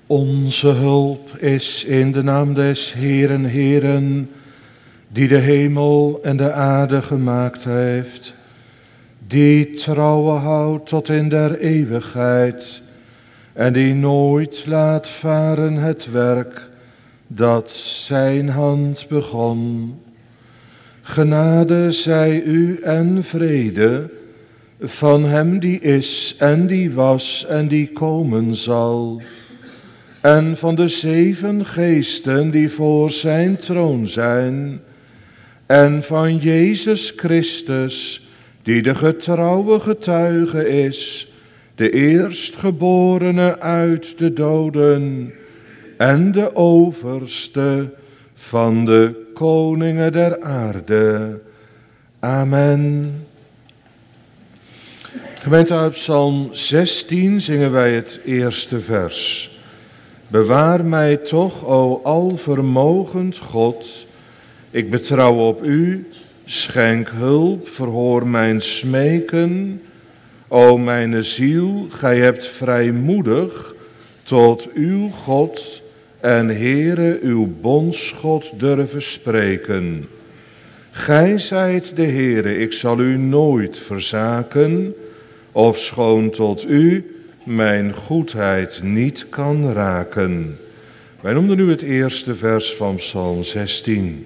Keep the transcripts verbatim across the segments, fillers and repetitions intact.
Onze hulp is in de naam des Heeren, Heeren, die de hemel en de aarde gemaakt heeft, die trouwe houdt tot in der eeuwigheid en die nooit laat varen het werk dat zijn hand begon. Genade zij u en vrede van hem die is en die was en die komen zal, en van de zeven geesten die voor zijn troon zijn, en van Jezus Christus, die de getrouwe getuige is, de eerstgeborene uit de doden en de overste van de koningen der aarde. Amen. Gemeente, uit Psalm zestien zingen wij het eerste vers. Bewaar mij toch, o alvermogend God, ik betrouw op u, schenk hulp, verhoor mijn smeken. O mijn ziel, gij hebt vrijmoedig tot uw God en Heere uw bondsgod durven spreken. Gij zijt de Heere, ik zal u nooit verzaken, ofschoon tot u mijn goedheid niet kan raken. Wij noemden nu het eerste vers van Psalm zestien.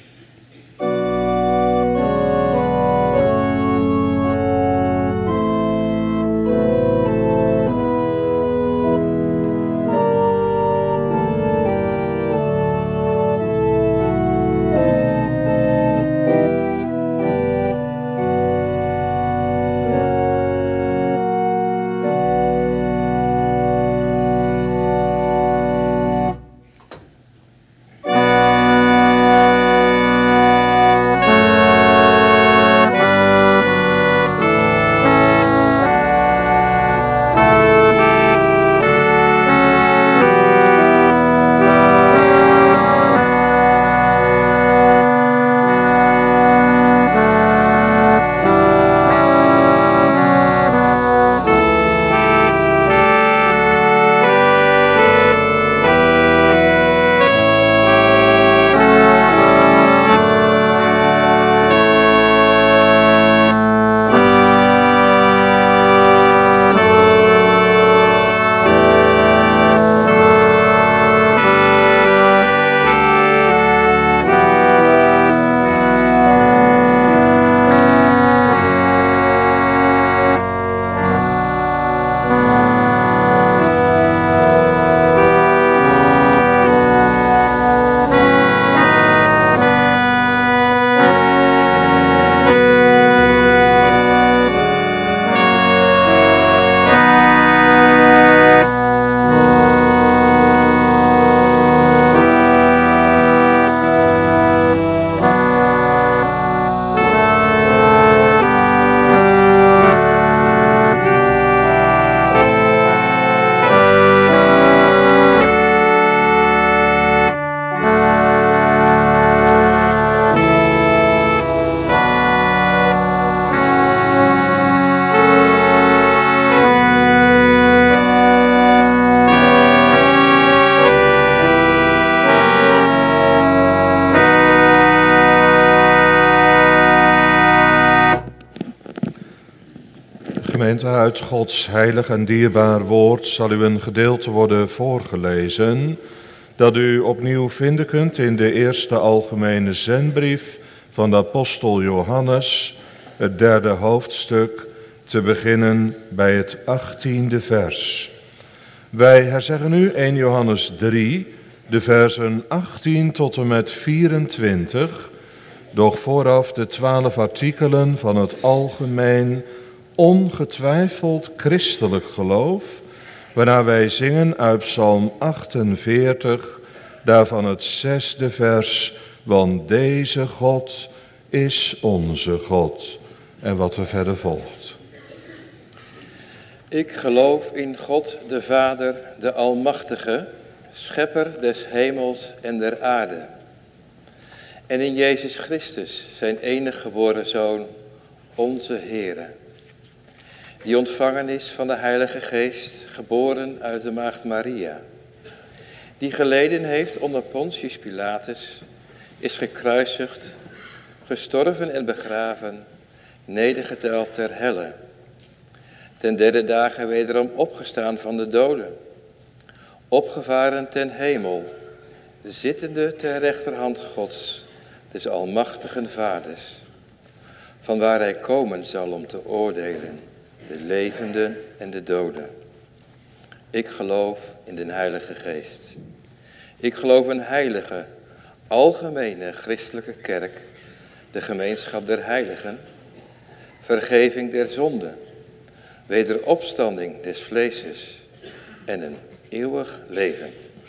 Gemeente, uit Gods heilig en dierbaar woord zal u een gedeelte worden voorgelezen dat u opnieuw vinden kunt in de eerste algemene zendbrief van de apostel Johannes, het derde hoofdstuk, te beginnen bij het achttiende vers. Wij herzeggen nu eerste Johannes drie, de versen achttien tot en met vierentwintig, doch vooraf de twaalf artikelen van het algemeen ongetwijfeld christelijk geloof, waarna wij zingen uit Psalm achtenveertig, daarvan het zesde vers, want deze God is onze God. En wat er verder volgt. Ik geloof in God de Vader, de Almachtige, schepper des hemels en der aarde. En in Jezus Christus, zijn enige geboren Zoon, onze Heere, die ontvangen is van de Heilige Geest, geboren uit de maagd Maria, die geleden heeft onder Pontius Pilatus, is gekruisigd, gestorven en begraven, nedergeteld ter helle. Ten derde dagen wederom opgestaan van de doden, opgevaren ten hemel, zittende ter rechterhand Gods, des almachtigen Vaders, van waar hij komen zal om te oordelen, de levenden en de doden. Ik geloof in de Heilige Geest. Ik geloof een heilige, algemene christelijke kerk, de gemeenschap der heiligen, vergeving der zonden, wederopstanding des vleeses en een eeuwig leven.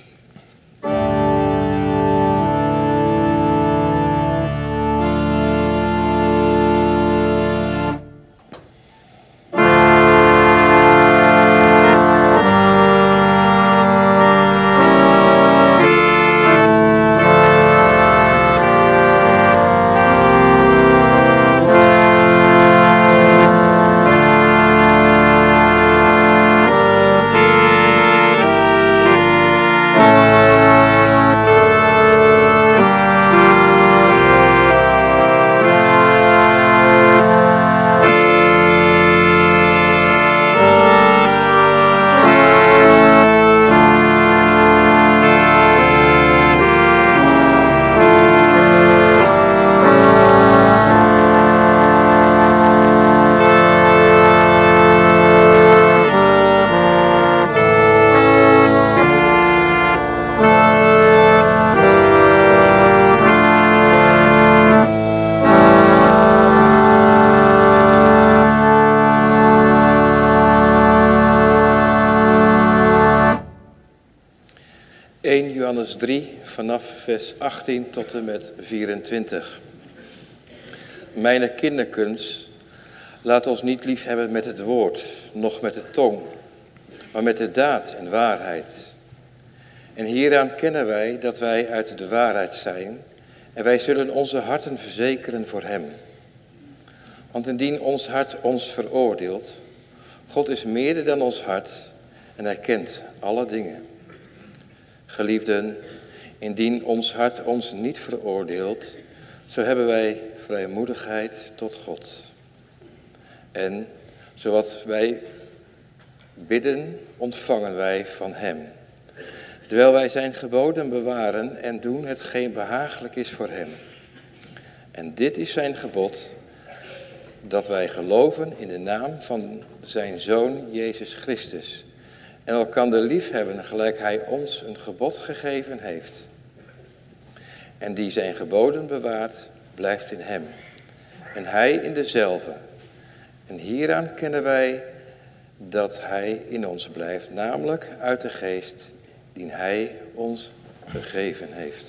eerste Johannes drie, vanaf vers achttien tot en met vierentwintig. Mijne kinderkens, laat ons niet lief hebben met het woord, noch met de tong, maar met de daad en waarheid. En hieraan kennen wij dat wij uit de waarheid zijn, en wij zullen onze harten verzekeren voor hem. Want indien ons hart ons veroordeelt, God is meerder dan ons hart en hij kent alle dingen. Geliefden, indien ons hart ons niet veroordeelt, zo hebben wij vrijmoedigheid tot God. En zowat wij bidden, ontvangen wij van hem. Terwijl wij zijn geboden bewaren en doen hetgeen behagelijk is voor hem. En dit is zijn gebod, dat wij geloven in de naam van zijn Zoon Jezus Christus. En elkander liefhebben gelijk hij ons een gebod gegeven heeft. En die zijn geboden bewaart, blijft in hem. En hij in dezelfde. En hieraan kennen wij dat hij in ons blijft, namelijk uit de geest die hij ons gegeven heeft.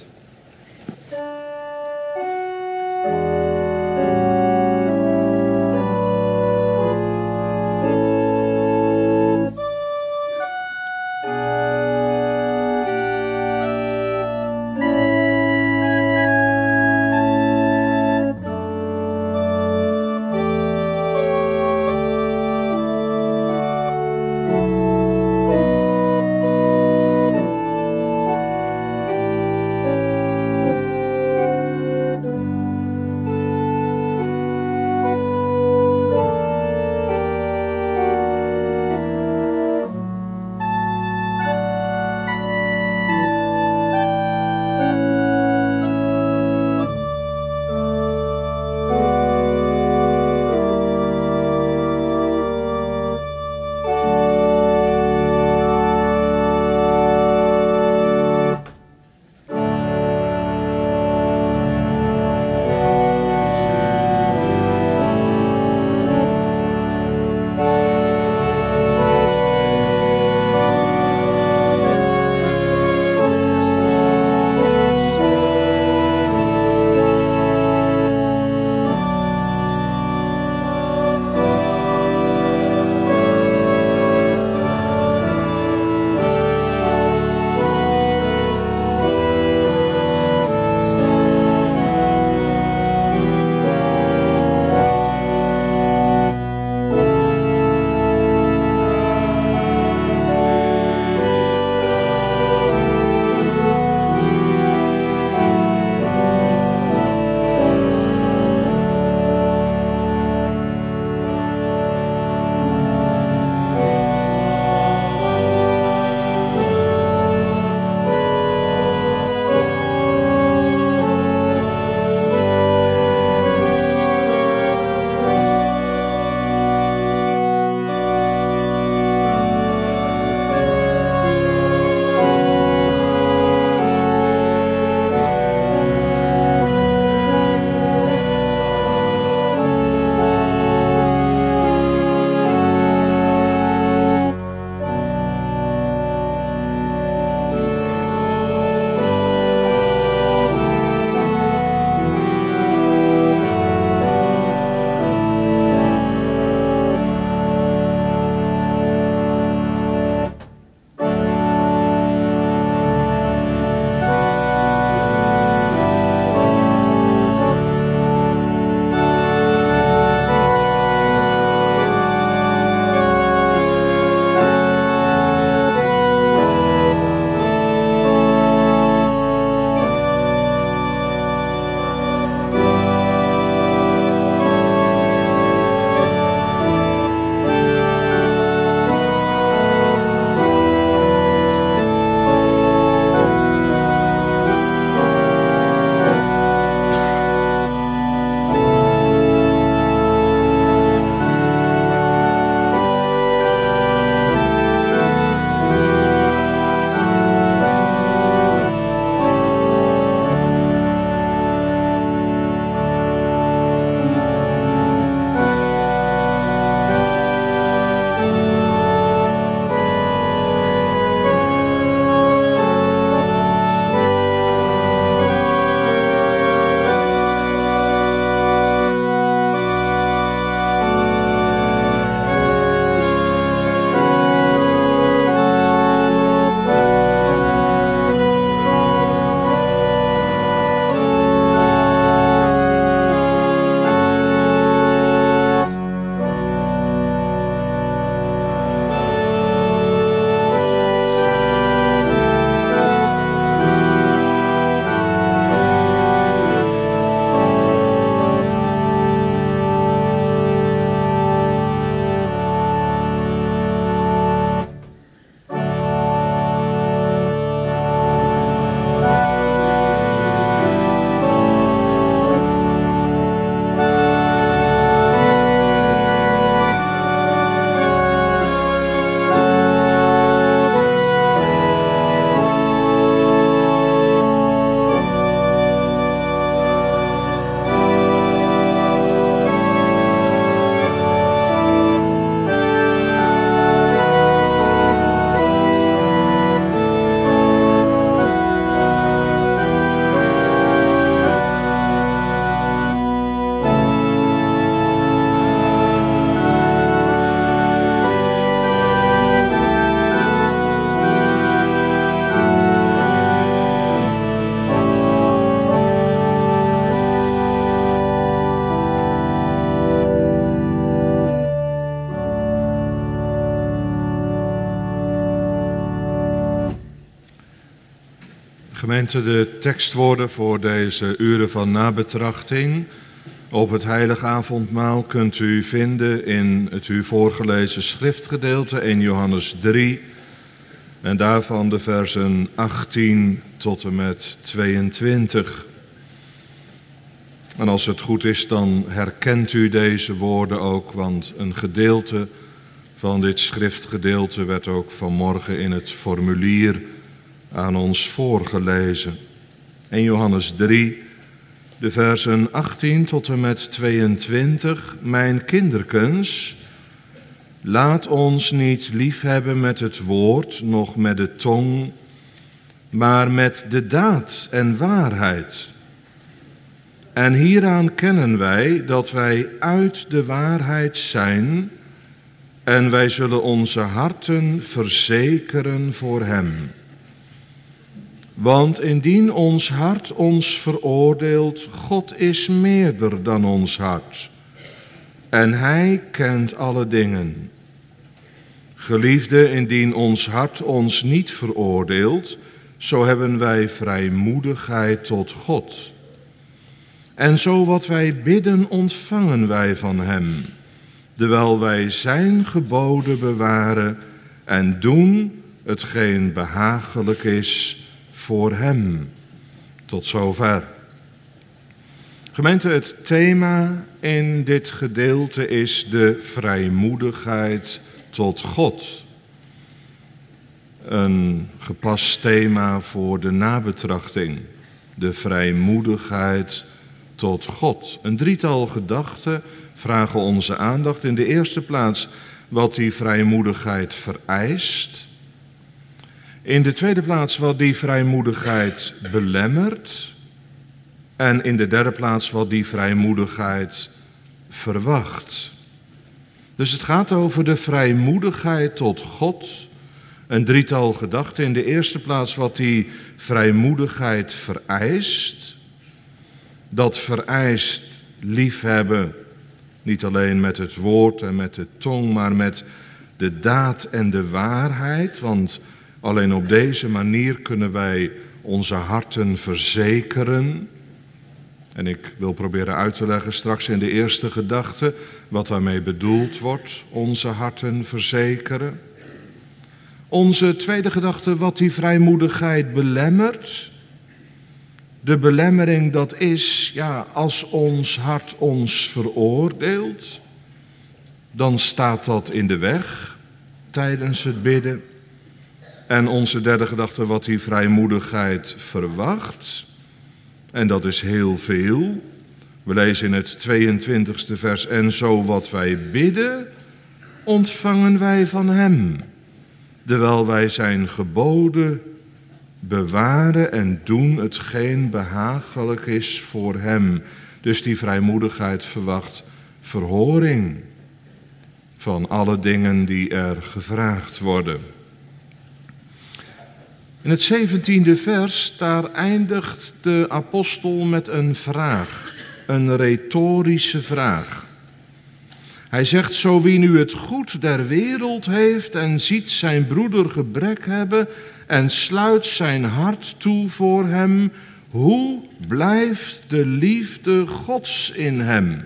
Gemeente, de tekstwoorden voor deze uren van nabetrachting op het heilige avondmaal kunt u vinden in het u voorgelezen schriftgedeelte in Johannes drie en daarvan de versen achttien tot en met tweeëntwintig. En als het goed is, dan herkent u deze woorden ook, want een gedeelte van dit schriftgedeelte werd ook vanmorgen in het formulier aan ons voorgelezen. In Johannes drie, de versen achttien tot en met tweeëntwintig. Mijn kinderkens, laat ons niet liefhebben met het woord, noch met de tong, maar met de daad en waarheid. En hieraan kennen wij dat wij uit de waarheid zijn, en wij zullen onze harten verzekeren voor hem. Want indien ons hart ons veroordeelt, God is meerder dan ons hart. En hij kent alle dingen. Geliefde, indien ons hart ons niet veroordeelt, zo hebben wij vrijmoedigheid tot God. En zo wat wij bidden ontvangen wij van hem, terwijl wij zijn geboden bewaren en doen hetgeen behagelijk is voor hem. Tot zover. Gemeente, het thema in dit gedeelte is de vrijmoedigheid tot God. Een gepast thema voor de nabetrachting. De vrijmoedigheid tot God. Een drietal gedachten vragen onze aandacht. In de eerste plaats wat die vrijmoedigheid vereist. In de tweede plaats wat die vrijmoedigheid belemmert. En in de derde plaats wat die vrijmoedigheid verwacht. Dus het gaat over de vrijmoedigheid tot God. Een drietal gedachten. In de eerste plaats wat die vrijmoedigheid vereist. Dat vereist liefhebben, niet alleen met het woord en met de tong, maar met de daad en de waarheid. Want alleen op deze manier kunnen wij onze harten verzekeren. En ik wil proberen uit te leggen straks in de eerste gedachte wat daarmee bedoeld wordt, onze harten verzekeren. Onze tweede gedachte, wat die vrijmoedigheid belemmert. De belemmering, dat is, ja, als ons hart ons veroordeelt, dan staat dat in de weg tijdens het bidden. En onze derde gedachte, wat die vrijmoedigheid verwacht, en dat is heel veel. We lezen in het tweeëntwintigste vers, en zo wat wij bidden, ontvangen wij van hem, terwijl wij zijn geboden bewaren en doen hetgeen behagelijk is voor hem. Dus die vrijmoedigheid verwacht verhoring van alle dingen die er gevraagd worden. In het zeventiende vers, daar eindigt de apostel met een vraag, een retorische vraag. Hij zegt, zo wie nu het goed der wereld heeft en ziet zijn broeder gebrek hebben en sluit zijn hart toe voor hem, hoe blijft de liefde Gods in hem?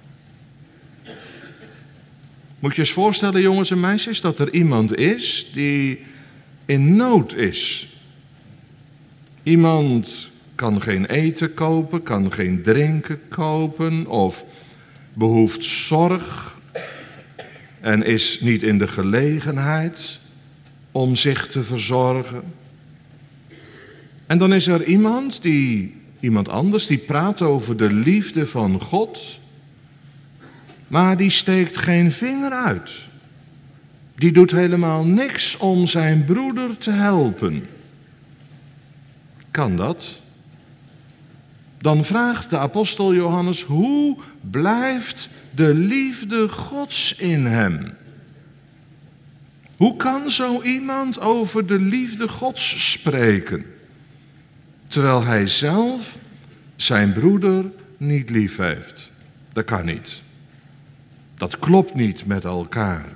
Moet je eens voorstellen, jongens en meisjes, dat er iemand is die in nood is. Iemand kan geen eten kopen, kan geen drinken kopen of behoeft zorg en is niet in de gelegenheid om zich te verzorgen. En dan is er iemand, die, iemand anders, die praat over de liefde van God, maar die steekt geen vinger uit. Die doet helemaal niks om zijn broeder te helpen. Kan dat? Dan vraagt de apostel Johannes, hoe blijft de liefde Gods in hem? Hoe kan zo iemand over de liefde Gods spreken, terwijl hij zelf zijn broeder niet lief heeft? Dat kan niet. Dat klopt niet met elkaar.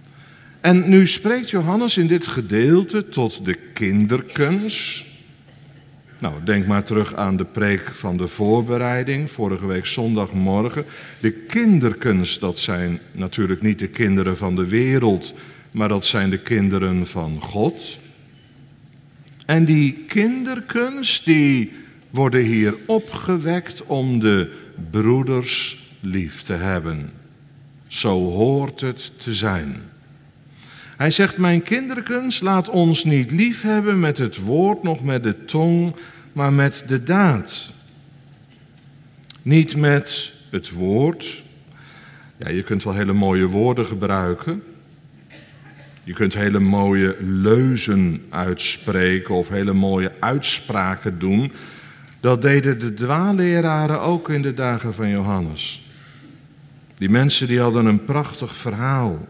En nu spreekt Johannes in dit gedeelte tot de kinderkens. Nou, denk maar terug aan de preek van de voorbereiding, vorige week zondagmorgen. De kinderkens, dat zijn natuurlijk niet de kinderen van de wereld, maar dat zijn de kinderen van God. En die kinderkens, die worden hier opgewekt om de broeders lief te hebben. Zo hoort het te zijn. Hij zegt, mijn kinderkens, laat ons niet lief hebben met het woord, nog met de tong, maar met de daad. Niet met het woord. Ja, je kunt wel hele mooie woorden gebruiken. Je kunt hele mooie leuzen uitspreken of hele mooie uitspraken doen. Dat deden de dwaalleraren ook in de dagen van Johannes. Die mensen die hadden een prachtig verhaal.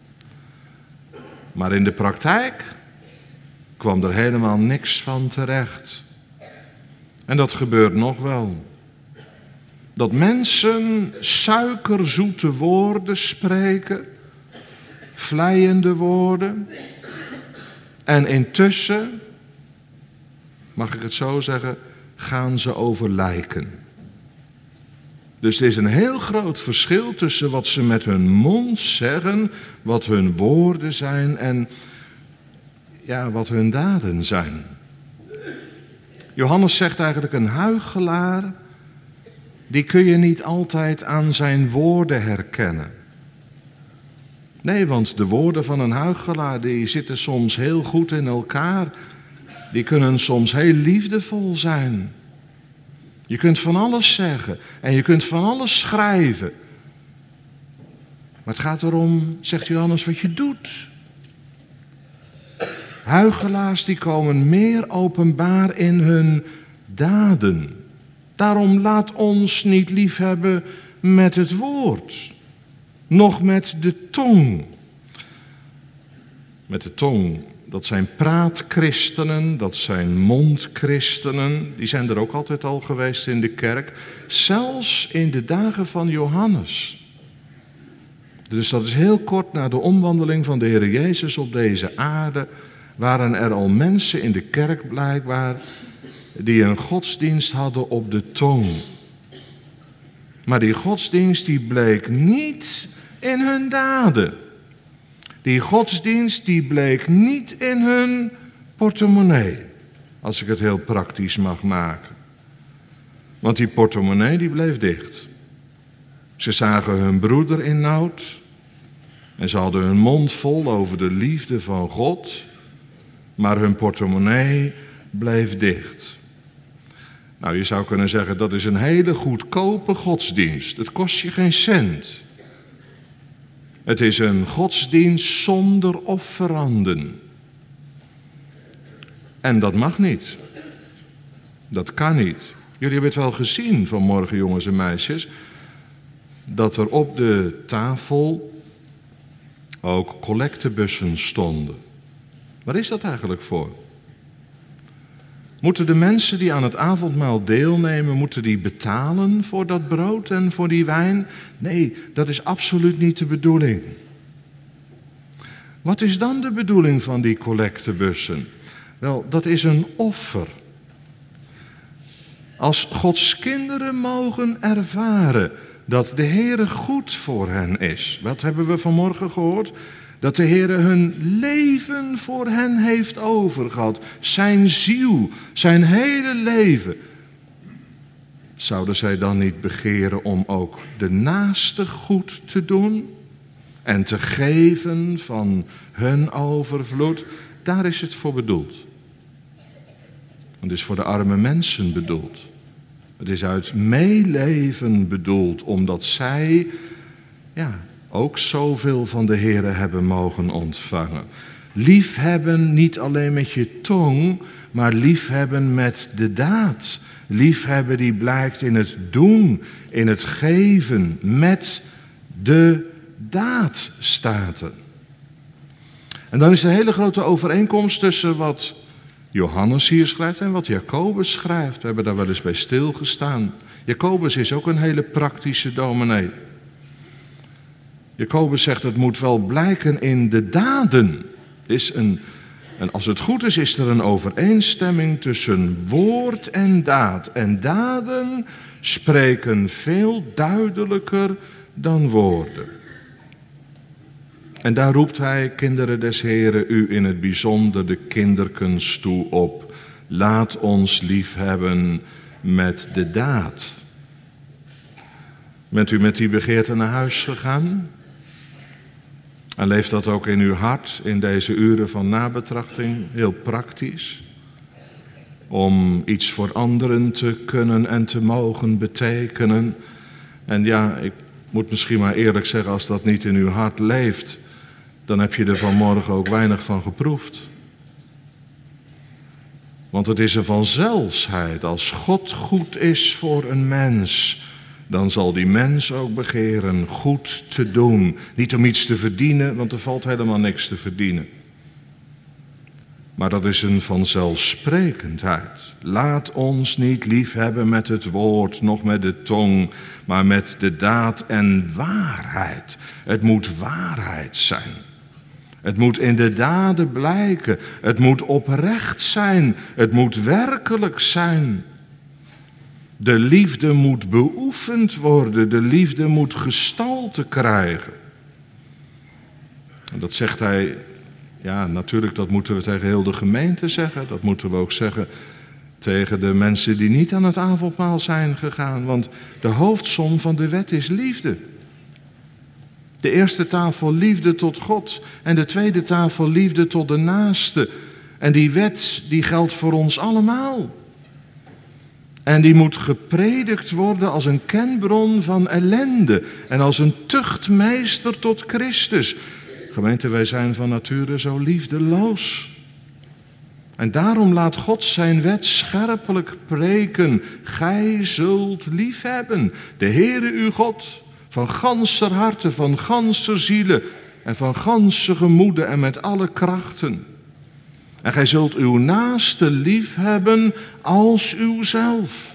Maar in de praktijk kwam er helemaal niks van terecht. En dat gebeurt nog wel. Dat mensen suikerzoete woorden spreken, vleiende woorden. En intussen, mag ik het zo zeggen, gaan ze over lijken. Dus er is een heel groot verschil tussen wat ze met hun mond zeggen, wat hun woorden zijn en ja, wat hun daden zijn. Johannes zegt eigenlijk, een huichelaar, die kun je niet altijd aan zijn woorden herkennen. Nee, want de woorden van een huichelaar, die zitten soms heel goed in elkaar. Die kunnen soms heel liefdevol zijn. Je kunt van alles zeggen en je kunt van alles schrijven. Maar het gaat erom, zegt Johannes, wat je doet. Huichelaars die komen meer openbaar in hun daden. Daarom laat ons niet liefhebben met het woord, noch met de tong. Met de tong, dat zijn praatchristenen, dat zijn mondchristenen. Die zijn er ook altijd al geweest in de kerk. Zelfs in de dagen van Johannes. Dus dat is heel kort na de omwandeling van de Heer Jezus op deze aarde. Waren er al mensen in de kerk blijkbaar die een godsdienst hadden op de tong. Maar die godsdienst die bleek niet in hun daden. Die godsdienst die bleek niet in hun portemonnee. Als ik het heel praktisch mag maken. Want die portemonnee die bleef dicht. Ze zagen hun broeder in nood. En ze hadden hun mond vol over de liefde van God. Maar hun portemonnee bleef dicht. Nou, je zou kunnen zeggen, dat is een hele goedkope godsdienst. Het kost je geen cent. Het is een godsdienst zonder offeranden. En dat mag niet. Dat kan niet. Jullie hebben het wel gezien vanmorgen, jongens en meisjes, dat er op de tafel ook collectebussen stonden. Waar is dat eigenlijk voor? Moeten de mensen die aan het avondmaal deelnemen, moeten die betalen voor dat brood en voor die wijn? Nee, dat is absoluut niet de bedoeling. Wat is dan de bedoeling van die collectebussen? Wel, dat is een offer. Als Gods kinderen mogen ervaren dat de Heere goed voor hen is. Wat hebben we vanmorgen gehoord? Dat de Heere hun leven voor hen heeft overgehad. Zijn ziel, zijn hele leven. Zouden zij dan niet begeren om ook de naaste goed te doen? En te geven van hun overvloed? Daar is het voor bedoeld. Het is voor de arme mensen bedoeld. Het is uit meeleven bedoeld, omdat zij ja, ook zoveel van de Heere hebben mogen ontvangen. Liefhebben niet alleen met je tong, maar liefhebben met de daad. Liefhebben die blijkt in het doen, in het geven, met de daad staat er. En dan is er een hele grote overeenkomst tussen wat Johannes hier schrijft en wat Jacobus schrijft. We hebben daar wel eens bij stilgestaan. Jacobus is ook een hele praktische dominee. Jacobus zegt het moet wel blijken in de daden. Het is een En als het goed is, is er een overeenstemming tussen woord en daad. En daden spreken veel duidelijker dan woorden. En daar roept hij, kinderen des Heren, u in het bijzonder de kinderkens toe op. Laat ons liefhebben met de daad. Bent u met die begeerte naar huis gegaan? En leeft dat ook in uw hart in deze uren van nabetrachting, heel praktisch? Om iets voor anderen te kunnen en te mogen betekenen. En ja, ik moet misschien maar eerlijk zeggen, als dat niet in uw hart leeft, dan heb je er vanmorgen ook weinig van geproefd. Want het is een vanzelfsheid, als God goed is voor een mens, dan zal die mens ook begeren goed te doen. Niet om iets te verdienen, want er valt helemaal niks te verdienen. Maar dat is een vanzelfsprekendheid. Laat ons niet liefhebben met het woord, noch met de tong, maar met de daad en waarheid. Het moet waarheid zijn. Het moet in de daden blijken. Het moet oprecht zijn. Het moet werkelijk zijn. De liefde moet beoefend worden. De liefde moet gestalte krijgen. En dat zegt hij, ja natuurlijk dat moeten we tegen heel de gemeente zeggen. Dat moeten we ook zeggen tegen de mensen die niet aan het avondmaal zijn gegaan. Want de hoofdsom van de wet is liefde. De eerste tafel liefde tot God en de tweede tafel liefde tot de naaste. En die wet die geldt voor ons allemaal. En die moet gepredikt worden als een kenbron van ellende en als een tuchtmeester tot Christus. Gemeente, wij zijn van nature zo liefdeloos. En daarom laat God zijn wet scherpelijk preken. Gij zult liefhebben de Heere uw God van ganser harte, van ganser ziele en van ganse gemoede en met alle krachten. En gij zult uw naaste liefhebben als uzelf.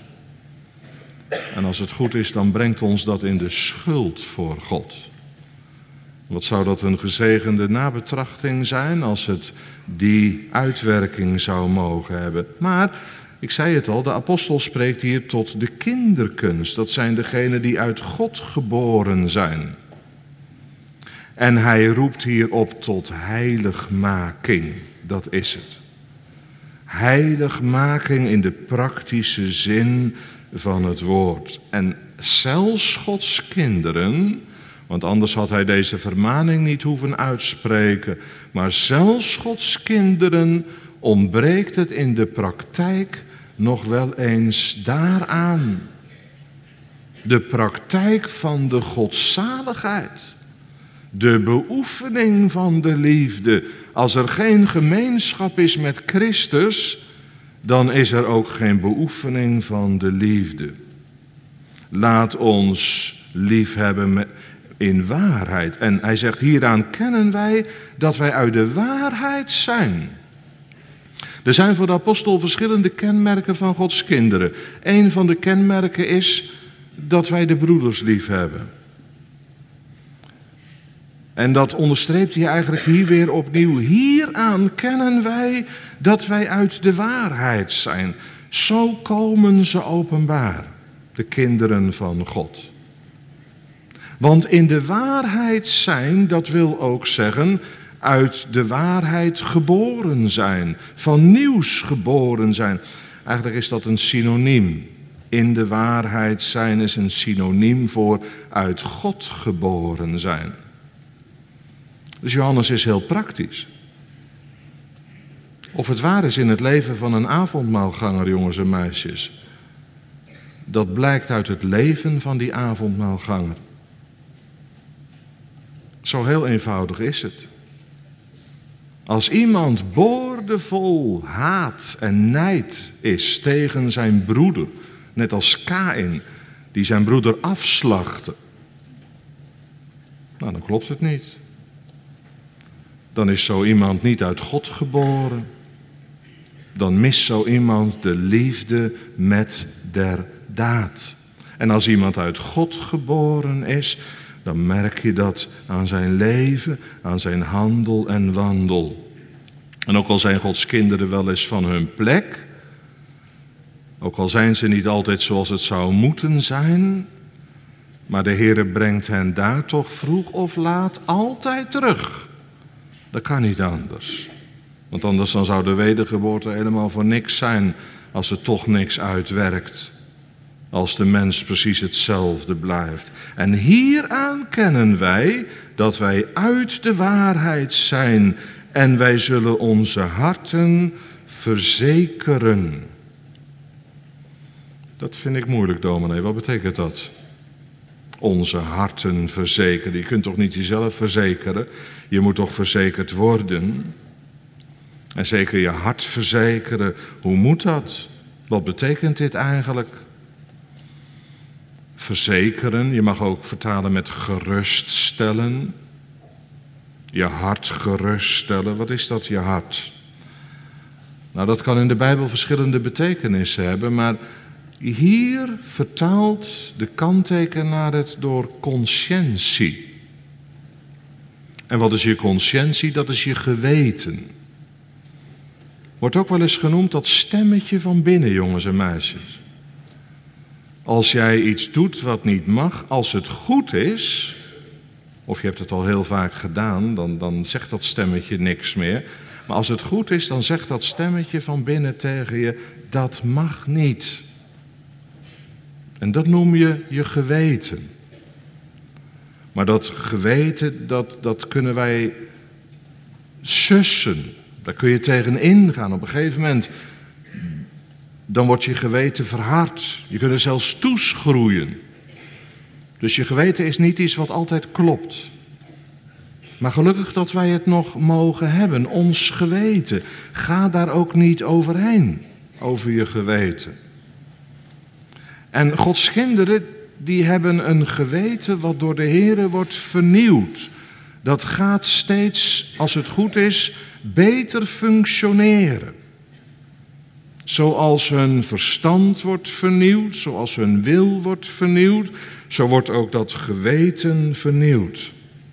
En als het goed is, dan brengt ons dat in de schuld voor God. Wat zou dat een gezegende nabetrachting zijn als het die uitwerking zou mogen hebben. Maar, ik zei het al, de apostel spreekt hier tot de kinderkens. Dat zijn degenen die uit God geboren zijn. En hij roept hier op tot heiligmaking. Dat is het. Heiligmaking in de praktische zin van het woord. En zelfs Gods kinderen, want anders had hij deze vermaning niet hoeven uitspreken, maar zelfs Gods kinderen ontbreekt het in de praktijk nog wel eens daaraan. De praktijk van de godzaligheid. De beoefening van de liefde. Als er geen gemeenschap is met Christus, dan is er ook geen beoefening van de liefde. Laat ons liefhebben in waarheid. En hij zegt, hieraan kennen wij dat wij uit de waarheid zijn. Er zijn voor de apostel verschillende kenmerken van Gods kinderen. Een van de kenmerken is dat wij de broeders lief hebben. En dat onderstreept hij eigenlijk hier weer opnieuw. Hieraan kennen wij dat wij uit de waarheid zijn. Zo komen ze openbaar, de kinderen van God. Want in de waarheid zijn, dat wil ook zeggen, uit de waarheid geboren zijn, van nieuws geboren zijn. Eigenlijk is dat een synoniem. In de waarheid zijn is een synoniem voor uit God geboren zijn. Dus Johannes is heel praktisch. Of het waar is in het leven van een avondmaalganger, jongens en meisjes, dat blijkt uit het leven van die avondmaalganger. Zo heel eenvoudig is het. Als iemand boordevol haat en nijd is tegen zijn broeder, net als Kaïn, die zijn broeder afslachtte, nou, dan klopt het niet. Dan is zo iemand niet uit God geboren. Dan mist zo iemand de liefde met der daad. En als iemand uit God geboren is, dan merk je dat aan zijn leven, aan zijn handel en wandel. En ook al zijn Gods kinderen wel eens van hun plek, ook al zijn ze niet altijd zoals het zou moeten zijn, maar de Heere brengt hen daar toch vroeg of laat altijd terug. Dat kan niet anders. Want anders dan zou de wedergeboorte helemaal voor niks zijn als er toch niks uitwerkt. Als de mens precies hetzelfde blijft. En hieraan kennen wij dat wij uit de waarheid zijn en wij zullen onze harten verzekeren. Dat vind ik moeilijk, dominee. Wat betekent dat? Onze harten verzekeren. Je kunt toch niet jezelf verzekeren? Je moet toch verzekerd worden? En zeker je hart verzekeren. Hoe moet dat? Wat betekent dit eigenlijk? Verzekeren, je mag ook vertalen met geruststellen. Je hart geruststellen. Wat is dat, je hart? Nou, dat kan in de Bijbel verschillende betekenissen hebben, maar hier vertaalt de kanttekenaar het door conscientie. En wat is je conscientie? Dat is je geweten. Wordt ook wel eens genoemd dat stemmetje van binnen, jongens en meisjes. Als jij iets doet wat niet mag, als het goed is, of je hebt het al heel vaak gedaan, dan, dan zegt dat stemmetje niks meer. Maar als het goed is, dan zegt dat stemmetje van binnen tegen je, dat mag niet. En dat noem je je geweten. Maar dat geweten, dat, dat kunnen wij sussen. Daar kun je tegen ingaan. Op een gegeven moment, dan wordt je geweten verhard. Je kunt er zelfs toeschroeien. Dus je geweten is niet iets wat altijd klopt. Maar gelukkig dat wij het nog mogen hebben, ons geweten. Ga daar ook niet overheen, over je geweten. En Gods kinderen, die hebben een geweten wat door de Heere wordt vernieuwd. Dat gaat steeds, als het goed is, beter functioneren. Zoals hun verstand wordt vernieuwd, zoals hun wil wordt vernieuwd, zo wordt ook dat geweten vernieuwd.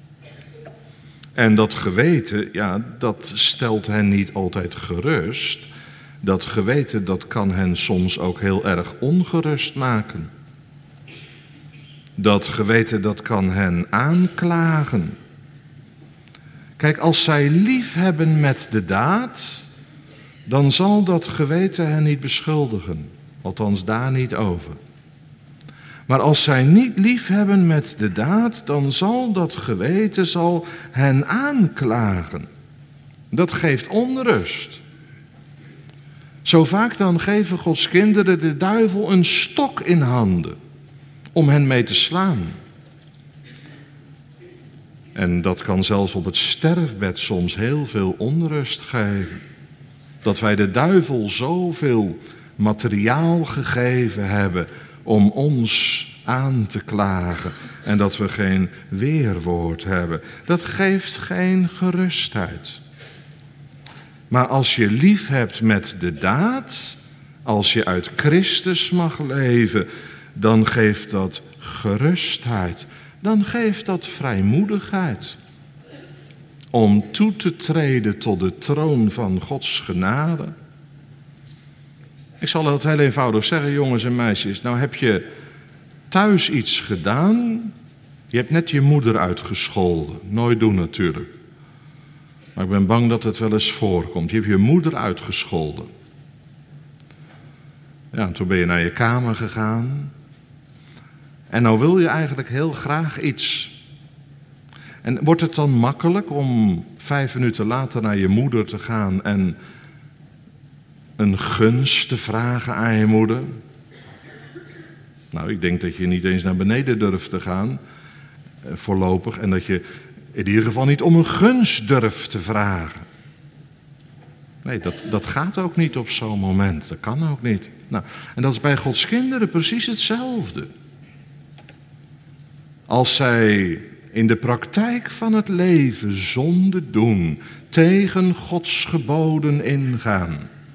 En dat geweten, ja, dat stelt hen niet altijd gerust. Dat geweten, dat kan hen soms ook heel erg ongerust maken. Dat geweten, dat kan hen aanklagen. Kijk, als zij lief hebben met de daad, dan zal dat geweten hen niet beschuldigen. Althans, daar niet over. Maar als zij niet lief hebben met de daad, dan zal dat geweten zal hen aanklagen. Dat geeft onrust. Zo vaak dan geven Gods kinderen de duivel een stok in handen om hen mee te slaan. En dat kan zelfs op het sterfbed soms heel veel onrust geven. Dat wij de duivel zoveel materiaal gegeven hebben om ons aan te klagen en dat we geen weerwoord hebben. Dat geeft geen gerustheid. Maar als je lief hebt met de daad, als je uit Christus mag leven, dan geeft dat gerustheid. Dan geeft dat vrijmoedigheid om toe te treden tot de troon van Gods genade. Ik zal het heel eenvoudig zeggen, jongens en meisjes. Nou heb je thuis iets gedaan. Je hebt net je moeder uitgescholden. Nooit doen natuurlijk. Maar ik ben bang dat het wel eens voorkomt. Je hebt je moeder uitgescholden. Ja, en toen ben je naar je kamer gegaan. En nou wil je eigenlijk heel graag iets. En wordt het dan makkelijk om vijf minuten later naar je moeder te gaan en een gunst te vragen aan je moeder? Nou, ik denk dat je niet eens naar beneden durft te gaan, eh, voorlopig. En dat je in ieder geval niet om een gunst durft te vragen. Nee, dat, dat gaat ook niet op zo'n moment. Dat kan ook niet. Nou, en dat is bij Gods kinderen precies hetzelfde. Als zij in de praktijk van het leven zonde doen, tegen Gods geboden ingaan.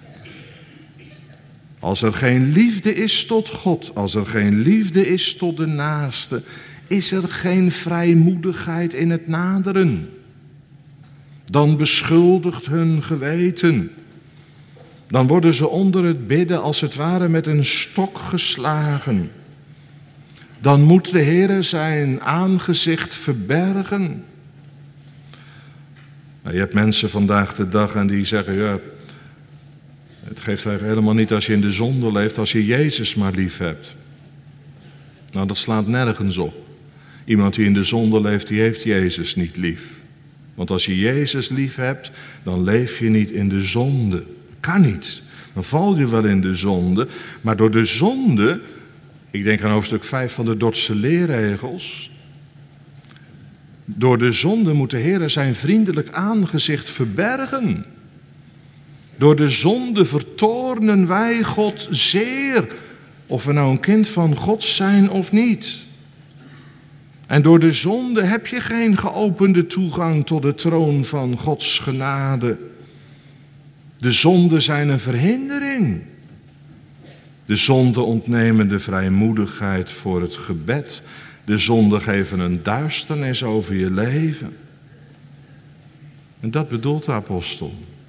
Als er geen liefde is tot God, als er geen liefde is tot de naaste, is er geen vrijmoedigheid in het naderen. Dan beschuldigt hun geweten. Dan worden ze onder het bidden als het ware met een stok geslagen. Dan moet de Heere zijn aangezicht verbergen. Nou, je hebt mensen vandaag de dag en die zeggen, ja, het geeft eigenlijk helemaal niet als je in de zonde leeft, als je Jezus maar lief hebt. Nou, dat slaat nergens op. Iemand die in de zonde leeft, die heeft Jezus niet lief. Want als je Jezus lief hebt, dan leef je niet in de zonde. Kan niet. Dan val je wel in de zonde, maar door de zonde, ik denk aan hoofdstuk vijf van de Dordtse leerregels, door de zonde moet de Heer zijn vriendelijk aangezicht verbergen. Door de zonde vertoornen wij God zeer, of we nou een kind van God zijn of niet. En door de zonde heb je geen geopende toegang tot de troon van Gods genade. De zonden zijn een verhindering. De zonden ontnemen de vrijmoedigheid voor het gebed. De zonden geven een duisternis over je leven. En dat bedoelt de apostel.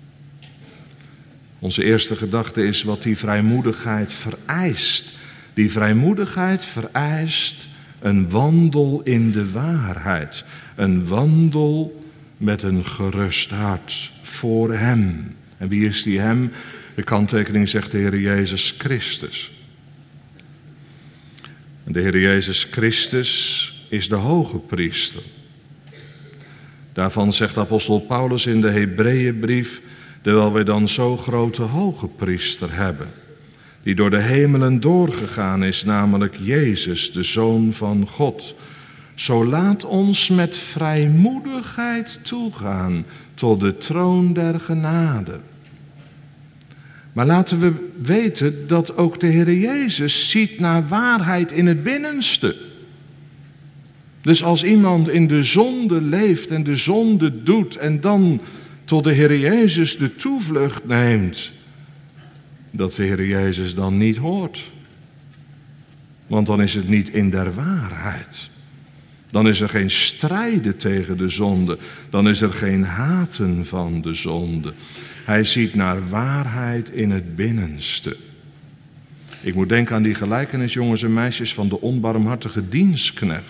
Onze eerste gedachte is wat die vrijmoedigheid vereist. Die vrijmoedigheid vereist een wandel in de waarheid. Een wandel met een gerust hart voor Hem. En wie is die Hem? De kanttekening zegt de Heer Jezus Christus. En de Heer Jezus Christus is de hoge priester. Daarvan zegt apostel Paulus in de Hebreeënbrief, terwijl wij dan zo'n grote hoge priester hebben, die door de hemelen doorgegaan is, namelijk Jezus, de Zoon van God. Zo laat ons met vrijmoedigheid toegaan tot de troon der genade. Maar laten we weten dat ook de Heer Jezus ziet naar waarheid in het binnenste. Dus als iemand in de zonde leeft en de zonde doet en dan tot de Heer Jezus de toevlucht neemt, dat de Heer Jezus dan niet hoort. Want dan is het niet in der waarheid. Dan is er geen strijden tegen de zonde. Dan is er geen haten van de zonde. Hij ziet naar waarheid in het binnenste. Ik moet denken aan die gelijkenis, jongens en meisjes, van de onbarmhartige dienstknecht.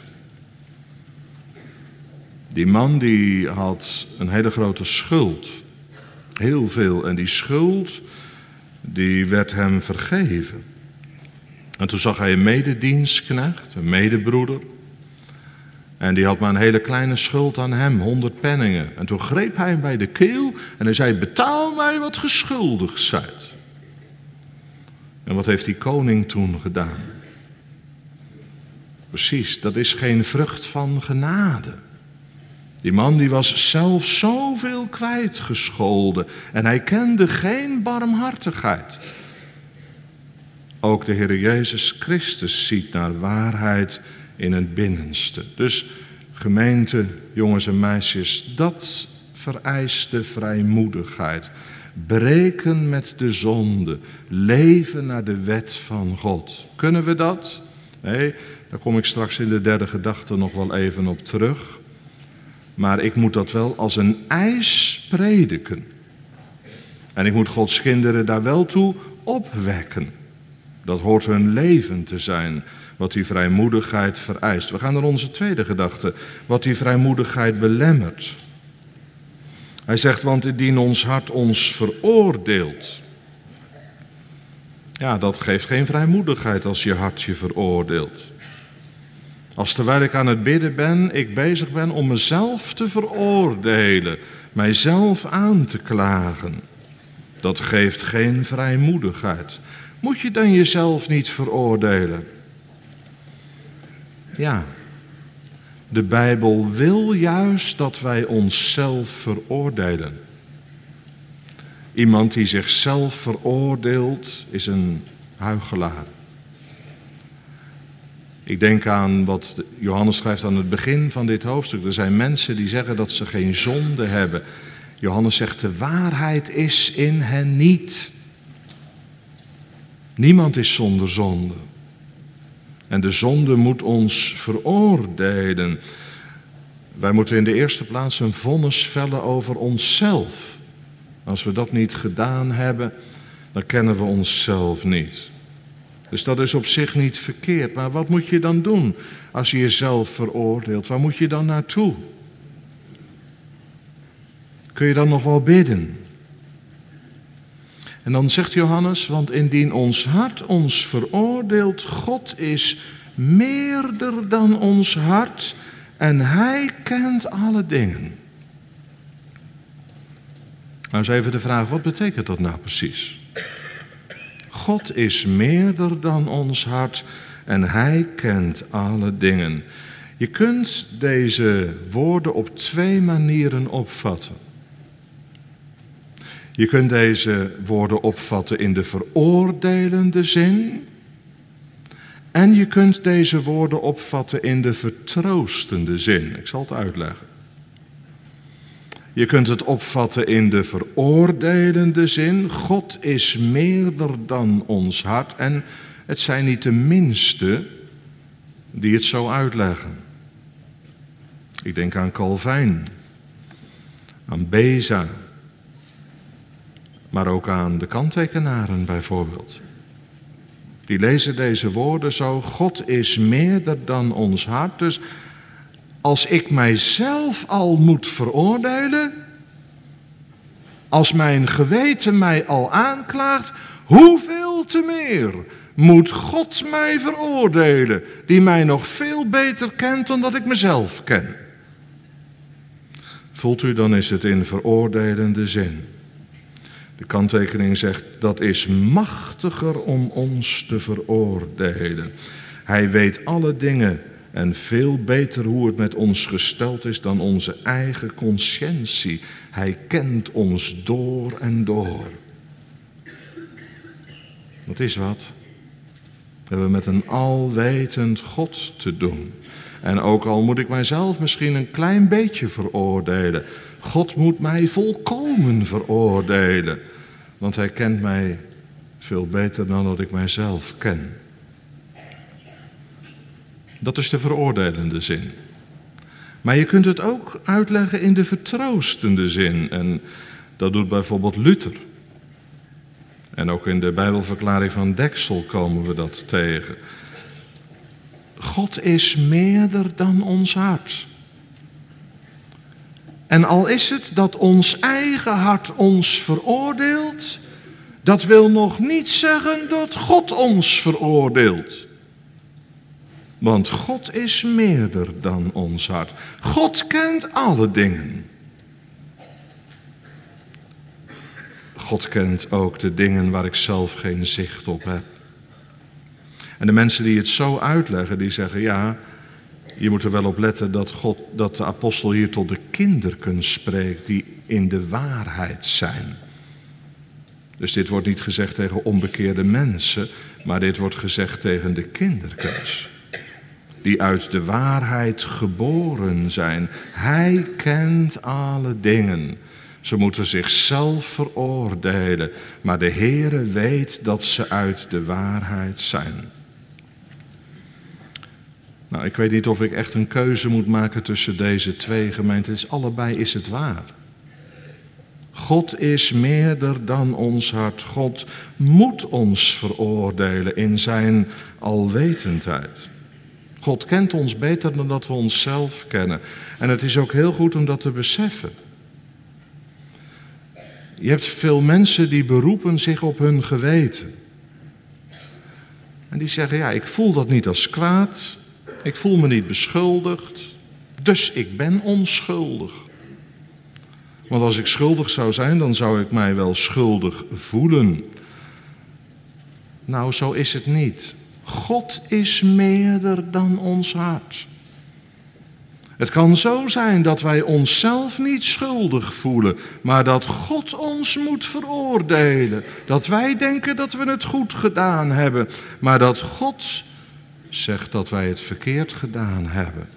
Die man die had een hele grote schuld. Heel veel. En die schuld, die werd hem vergeven. En toen zag hij een mededienstknecht, een medebroeder. En die had maar een hele kleine schuld aan hem, honderd penningen. En toen greep hij hem bij de keel en hij zei, betaal mij wat ge schuldig zijt. En wat heeft die koning toen gedaan? Precies, dat is geen vrucht van genade. Die man die was zelf zoveel kwijtgescholden en hij kende geen barmhartigheid. Ook de Heer Jezus Christus ziet naar waarheid in het binnenste. Dus gemeente, jongens en meisjes, dat vereist de vrijmoedigheid. Breken met de zonde, leven naar de wet van God. Kunnen we dat? Nee, daar kom ik straks in de derde gedachte nog wel even op terug. Maar ik moet dat wel als een eis prediken. En ik moet Gods kinderen daar wel toe opwekken. Dat hoort hun leven te zijn, wat die vrijmoedigheid vereist. We gaan naar onze tweede gedachte, wat die vrijmoedigheid belemmert. Hij zegt, want indien ons hart ons veroordeelt. Ja, dat geeft geen vrijmoedigheid als je hart je veroordeelt. Als terwijl ik aan het bidden ben, ik bezig ben om mezelf te veroordelen, mijzelf aan te klagen. Dat geeft geen vrijmoedigheid. Moet je dan jezelf niet veroordelen? Ja, de Bijbel wil juist dat wij onszelf veroordelen. Iemand die zichzelf veroordeelt is een huichelaar. Ik denk aan wat Johannes schrijft aan het begin van dit hoofdstuk. Er zijn mensen die zeggen dat ze geen zonde hebben. Johannes zegt, de waarheid is in hen niet. Niemand is zonder zonde. En de zonde moet ons veroordelen. Wij moeten in de eerste plaats een vonnis vellen over onszelf. Als we dat niet gedaan hebben, dan kennen we onszelf niet. Dus dat is op zich niet verkeerd. Maar wat moet je dan doen als je jezelf veroordeelt? Waar moet je dan naartoe? Kun je dan nog wel bidden? En dan zegt Johannes, want indien ons hart ons veroordeelt, God is meerder dan ons hart en Hij kent alle dingen. Nou is even de vraag, wat betekent dat nou precies? God is meerder dan ons hart en Hij kent alle dingen. Je kunt deze woorden op twee manieren opvatten. Je kunt deze woorden opvatten in de veroordelende zin. En je kunt deze woorden opvatten in de vertroostende zin. Ik zal het uitleggen. Je kunt het opvatten in de veroordelende zin. God is meerder dan ons hart. En het zijn niet de minste die het zo uitleggen. Ik denk aan Calvijn, aan Beza, maar ook aan de kanttekenaren bijvoorbeeld. Die lezen deze woorden zo, God is meerder dan ons hart. Dus als ik mijzelf al moet veroordelen, als mijn geweten mij al aanklaagt, hoeveel te meer moet God mij veroordelen, die mij nog veel beter kent dan dat ik mezelf ken. Voelt u, dan is het in veroordelende zin. De kanttekening zegt, dat is machtiger om ons te veroordelen. Hij weet alle dingen en veel beter hoe het met ons gesteld is dan onze eigen conscientie. Hij kent ons door en door. Dat is wat. We hebben met een alwetend God te doen. En ook al moet ik mijzelf misschien een klein beetje veroordelen, God moet mij volkomen veroordelen. Want Hij kent mij veel beter dan dat ik mijzelf ken. Dat is de veroordelende zin. Maar je kunt het ook uitleggen in de vertroostende zin. En dat doet bijvoorbeeld Luther. En ook in de Bijbelverklaring van Deksel komen we dat tegen. God is meerder dan ons hart. En al is het dat ons eigen hart ons veroordeelt, dat wil nog niet zeggen dat God ons veroordeelt. Want God is meerder dan ons hart. God kent alle dingen. God kent ook de dingen waar ik zelf geen zicht op heb. En de mensen die het zo uitleggen, die zeggen, ja, je moet er wel op letten dat, God, dat de apostel hier tot de kinderken spreekt die in de waarheid zijn. Dus dit wordt niet gezegd tegen onbekeerde mensen, maar dit wordt gezegd tegen de kinderkens. Die uit de waarheid geboren zijn. Hij kent alle dingen. Ze moeten zichzelf veroordelen, maar de Heere weet dat ze uit de waarheid zijn. Nou, ik weet niet of ik echt een keuze moet maken tussen deze twee gemeenten. Het is, allebei is het waar. God is meerder dan ons hart. God moet ons veroordelen in zijn alwetendheid. God kent ons beter dan dat we onszelf kennen. En het is ook heel goed om dat te beseffen. Je hebt veel mensen die beroepen zich op hun geweten. En die zeggen, ja, ik voel dat niet als kwaad. Ik voel me niet beschuldigd. Dus ik ben onschuldig. Want als ik schuldig zou zijn, dan zou ik mij wel schuldig voelen. Nou, zo is het niet. God is meerder dan ons hart. Het kan zo zijn dat wij onszelf niet schuldig voelen, maar dat God ons moet veroordelen. Dat wij denken dat we het goed gedaan hebben, maar dat God zegt dat wij het verkeerd gedaan hebben.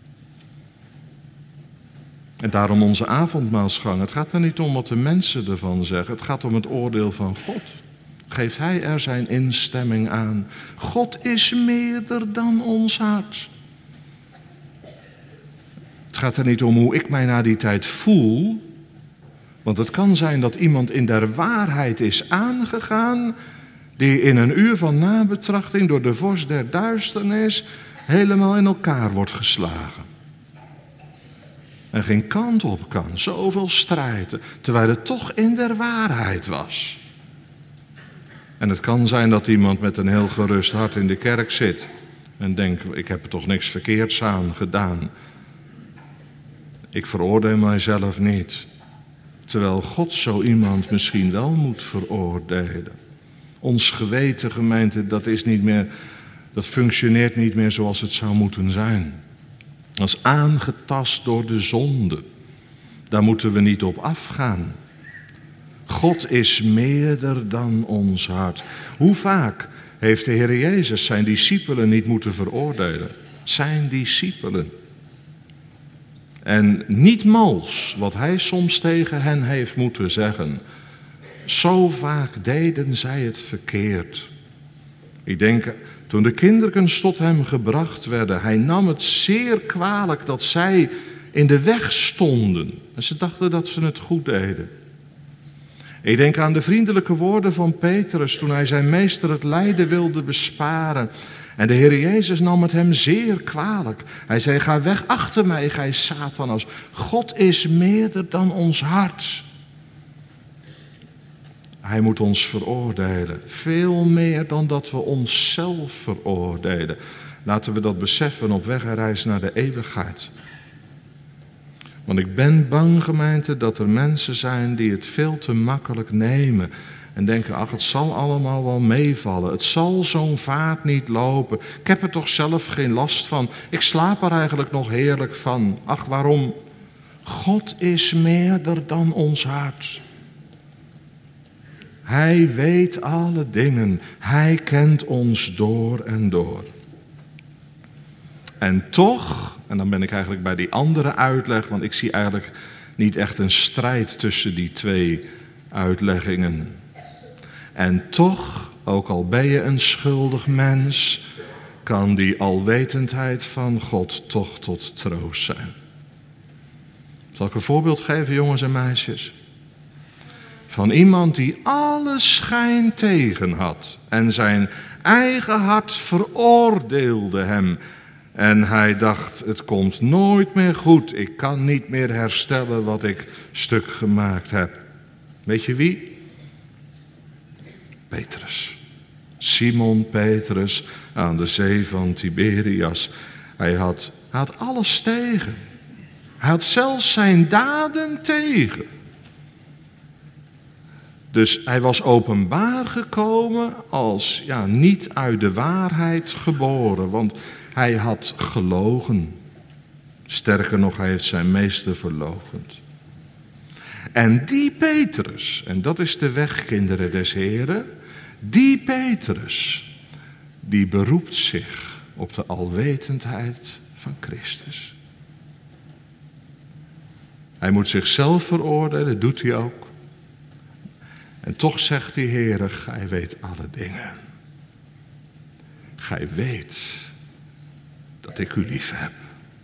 En daarom onze avondmaalsgang. Het gaat er niet om wat de mensen ervan zeggen, het gaat om het oordeel van God. Geeft Hij er zijn instemming aan. God is meerder dan ons hart. Het gaat er niet om hoe ik mij na die tijd voel. Want het kan zijn dat iemand in der waarheid is aangegaan, die in een uur van nabetrachting door de vorst der duisternis helemaal in elkaar wordt geslagen. En geen kant op kan, zoveel strijd, terwijl het toch in der waarheid was. En het kan zijn dat iemand met een heel gerust hart in de kerk zit en denkt, ik heb er toch niks verkeerds aan gedaan. Ik veroordeel mijzelf niet. Terwijl God zo iemand misschien wel moet veroordelen. Ons geweten, gemeente, dat is niet meer, dat functioneert niet meer zoals het zou moeten zijn. Dat is aangetast door de zonde. Daar moeten we niet op afgaan. God is meerder dan ons hart. Hoe vaak heeft de Heer Jezus zijn discipelen niet moeten veroordelen? Zijn discipelen. En niet mals wat hij soms tegen hen heeft moeten zeggen. Zo vaak deden zij het verkeerd. Ik denk, toen de kinderkens tot hem gebracht werden, hij nam het zeer kwalijk dat zij in de weg stonden. En ze dachten dat ze het goed deden. Ik denk aan de vriendelijke woorden van Petrus toen hij zijn meester het lijden wilde besparen. En de Heer Jezus nam het hem zeer kwalijk. Hij zei, ga weg achter mij, gij Satanas. God is meerder dan ons hart. Hij moet ons veroordelen. Veel meer dan dat we onszelf veroordelen. Laten we dat beseffen op weg en reis naar de eeuwigheid. Want ik ben bang, gemeente, dat er mensen zijn die het veel te makkelijk nemen. En denken, ach, het zal allemaal wel meevallen. Het zal zo'n vaart niet lopen. Ik heb er toch zelf geen last van. Ik slaap er eigenlijk nog heerlijk van. Ach, waarom? God is meerder dan ons hart. Hij weet alle dingen. Hij kent ons door en door. En toch, en dan ben ik eigenlijk bij die andere uitleg, want ik zie eigenlijk niet echt een strijd tussen die twee uitleggingen. En toch, ook al ben je een schuldig mens, kan die alwetendheid van God toch tot troost zijn. Zal ik een voorbeeld geven, jongens en meisjes? Van iemand die alle schijn tegen had en zijn eigen hart veroordeelde hem. En hij dacht, het komt nooit meer goed, ik kan niet meer herstellen wat ik stuk gemaakt heb. Weet je wie? Petrus. Simon Petrus aan de zee van Tiberias. Hij had, hij had alles tegen. Hij had zelfs zijn daden tegen. Dus hij was openbaar gekomen als ja, niet uit de waarheid geboren. Want hij had gelogen. Sterker nog, hij heeft zijn meester verloochend. En die Petrus, en dat is de weg, kinderen des Heren. Die Petrus, die beroept zich op de alwetendheid van Christus. Hij moet zichzelf veroordelen, doet hij ook. En toch zegt die Heere, gij weet alle dingen. Gij weet dat ik u lief heb.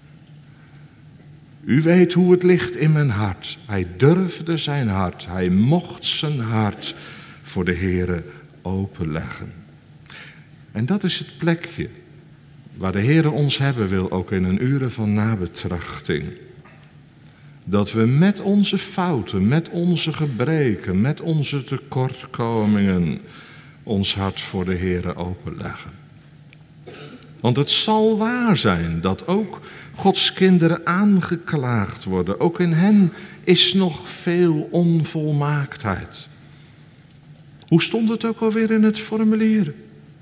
U weet hoe het ligt in mijn hart. Hij durfde zijn hart, hij mocht zijn hart voor de Heere openleggen. En dat is het plekje waar de Heere ons hebben wil, ook in een uren van nabetrachting. Dat we met onze fouten, met onze gebreken, met onze tekortkomingen ons hart voor de Heere openleggen. Want het zal waar zijn dat ook Gods kinderen aangeklaagd worden. Ook in hen is nog veel onvolmaaktheid. Hoe stond het ook alweer in het formulier?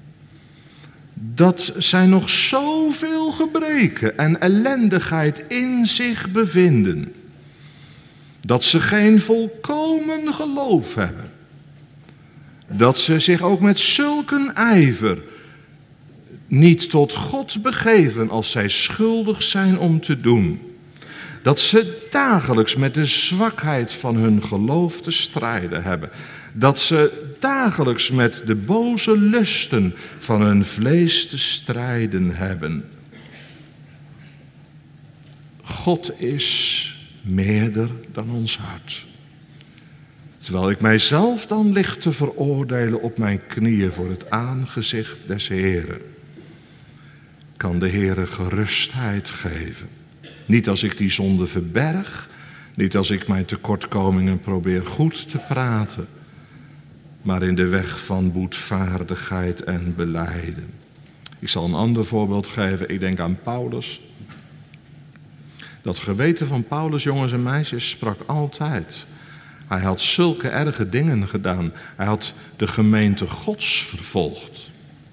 Dat zij nog zoveel gebreken en ellendigheid in zich bevinden. Dat ze geen volkomen geloof hebben. Dat ze zich ook met zulke ijver niet tot God begeven als zij schuldig zijn om te doen. Dat ze dagelijks met de zwakheid van hun geloof te strijden hebben. Dat ze dagelijks met de boze lusten van hun vlees te strijden hebben. God is meerder dan ons hart. Terwijl ik mijzelf dan ligt te veroordelen op mijn knieën voor het aangezicht des Heeren, kan de Heere gerustheid geven. Niet als ik die zonde verberg, niet als ik mijn tekortkomingen probeer goed te praten, maar in de weg van boetvaardigheid en belijden. Ik zal een ander voorbeeld geven. Ik denk aan Paulus. Dat geweten van Paulus, jongens en meisjes, sprak altijd. Hij had zulke erge dingen gedaan. Hij had de gemeente Gods vervolgd.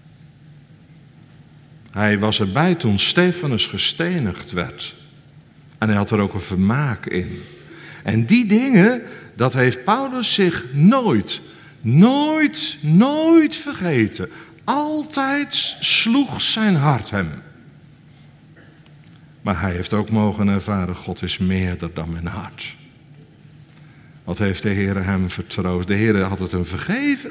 Hij was erbij toen Stefanus gestenigd werd. En hij had er ook een vermaak in. En die dingen, dat heeft Paulus zich nooit, nooit, nooit vergeten. Altijd sloeg zijn hart hem. Maar hij heeft ook mogen ervaren, God is meerder dan mijn hart. Wat heeft de Heere hem vertroost? De Heere had het hem vergeven.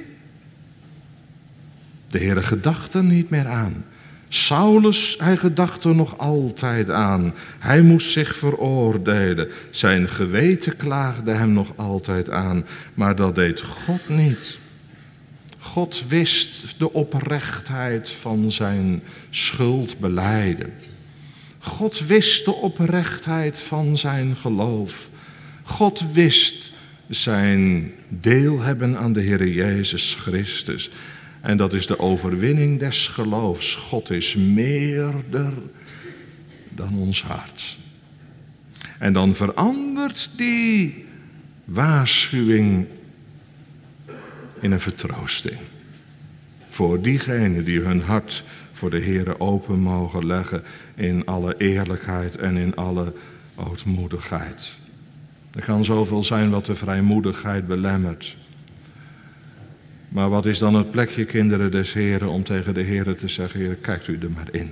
De Heere gedacht er niet meer aan. Saulus, hij gedacht er nog altijd aan. Hij moest zich veroordelen. Zijn geweten klaagde hem nog altijd aan. Maar dat deed God niet. God wist de oprechtheid van zijn schuld belijden. God wist de oprechtheid van zijn geloof. God wist zijn deel hebben aan de Heer Jezus Christus. En dat is de overwinning des geloofs. God is meerder dan ons hart. En dan verandert die waarschuwing in een vertroosting. Voor diegenen die hun hart voor de Heere open mogen leggen in alle eerlijkheid en in alle ootmoedigheid. Er kan zoveel zijn wat de vrijmoedigheid belemmert. Maar wat is dan het plekje, kinderen des Heren, om tegen de Heere te zeggen, Heere, kijkt u er maar in.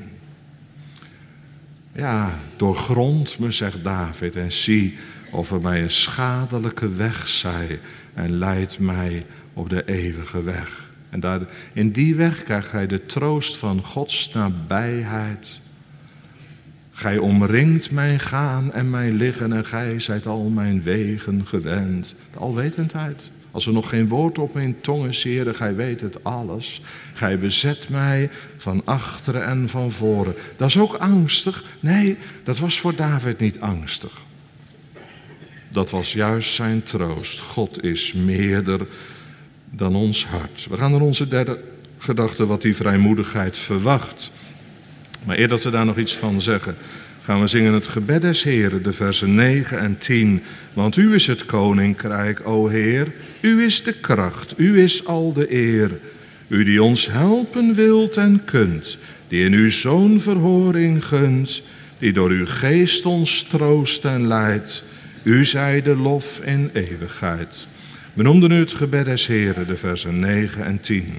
Ja, doorgrond me, zegt David, en zie of er mij een schadelijke weg zij en leid mij op de eeuwige weg. En daar, in die weg krijgt gij de troost van Gods nabijheid. Gij omringt mijn gaan en mijn liggen en gij zijt al mijn wegen gewend. De alwetendheid. Als er nog geen woord op mijn tong is, Heere, gij weet het alles. Gij bezet mij van achteren en van voren. Dat is ook angstig. Nee, dat was voor David niet angstig. Dat was juist zijn troost. God is meerder dan ons hart. We gaan naar onze derde gedachte, wat die vrijmoedigheid verwacht. Maar eer dat we daar nog iets van zeggen, gaan we zingen het gebed des Heren, de versen negen en tien. Want u is het koninkrijk, o Heer, u is de kracht, u is al de eer. U die ons helpen wilt en kunt, die in uw Zoon verhoring gunt, die door uw geest ons troost en leidt. U zij de lof in eeuwigheid. We noemden nu het gebed des Heren, de versen negen en tien.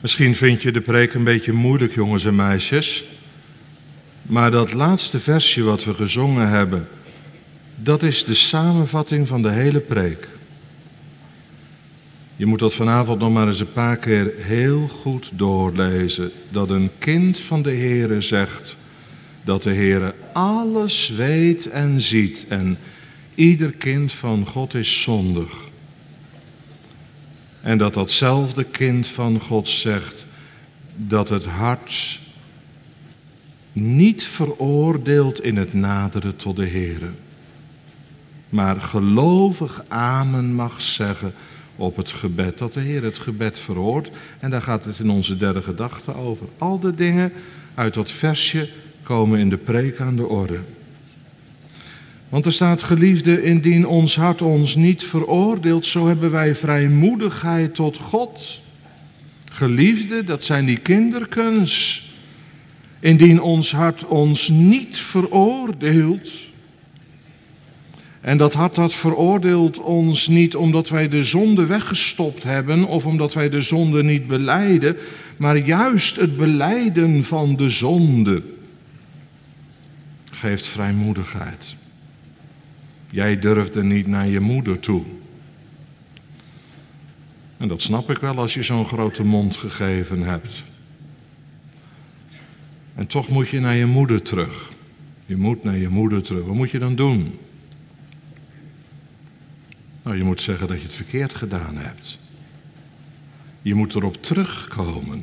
Misschien vind je de preek een beetje moeilijk, jongens en meisjes. Maar dat laatste versje wat we gezongen hebben, dat is de samenvatting van de hele preek. Je moet dat vanavond nog maar eens een paar keer heel goed doorlezen. Dat een kind van de Heere zegt dat de Heere alles weet en ziet. En ieder kind van God is zondig. En dat datzelfde kind van God zegt dat het hart niet veroordeelt in het naderen tot de Heere, maar gelovig amen mag zeggen op het gebed, dat de Heer het gebed verhoort. En daar gaat het in onze derde gedachte over. Al de dingen uit dat versje komen in de preek aan de orde. Want er staat, geliefde, indien ons hart ons niet veroordeelt, zo hebben wij vrijmoedigheid tot God. Geliefde, dat zijn die kinderkens. Indien ons hart ons niet veroordeelt. En dat hart dat veroordeelt ons niet omdat wij de zonde weggestopt hebben of omdat wij de zonde niet belijden, maar juist het belijden van de zonde geeft vrijmoedigheid. Jij durfde niet naar je moeder toe. En dat snap ik wel als je zo'n grote mond gegeven hebt. En toch moet je naar je moeder terug. Je moet naar je moeder terug. Wat moet je dan doen? Nou, je moet zeggen dat je het verkeerd gedaan hebt. Je moet erop terugkomen.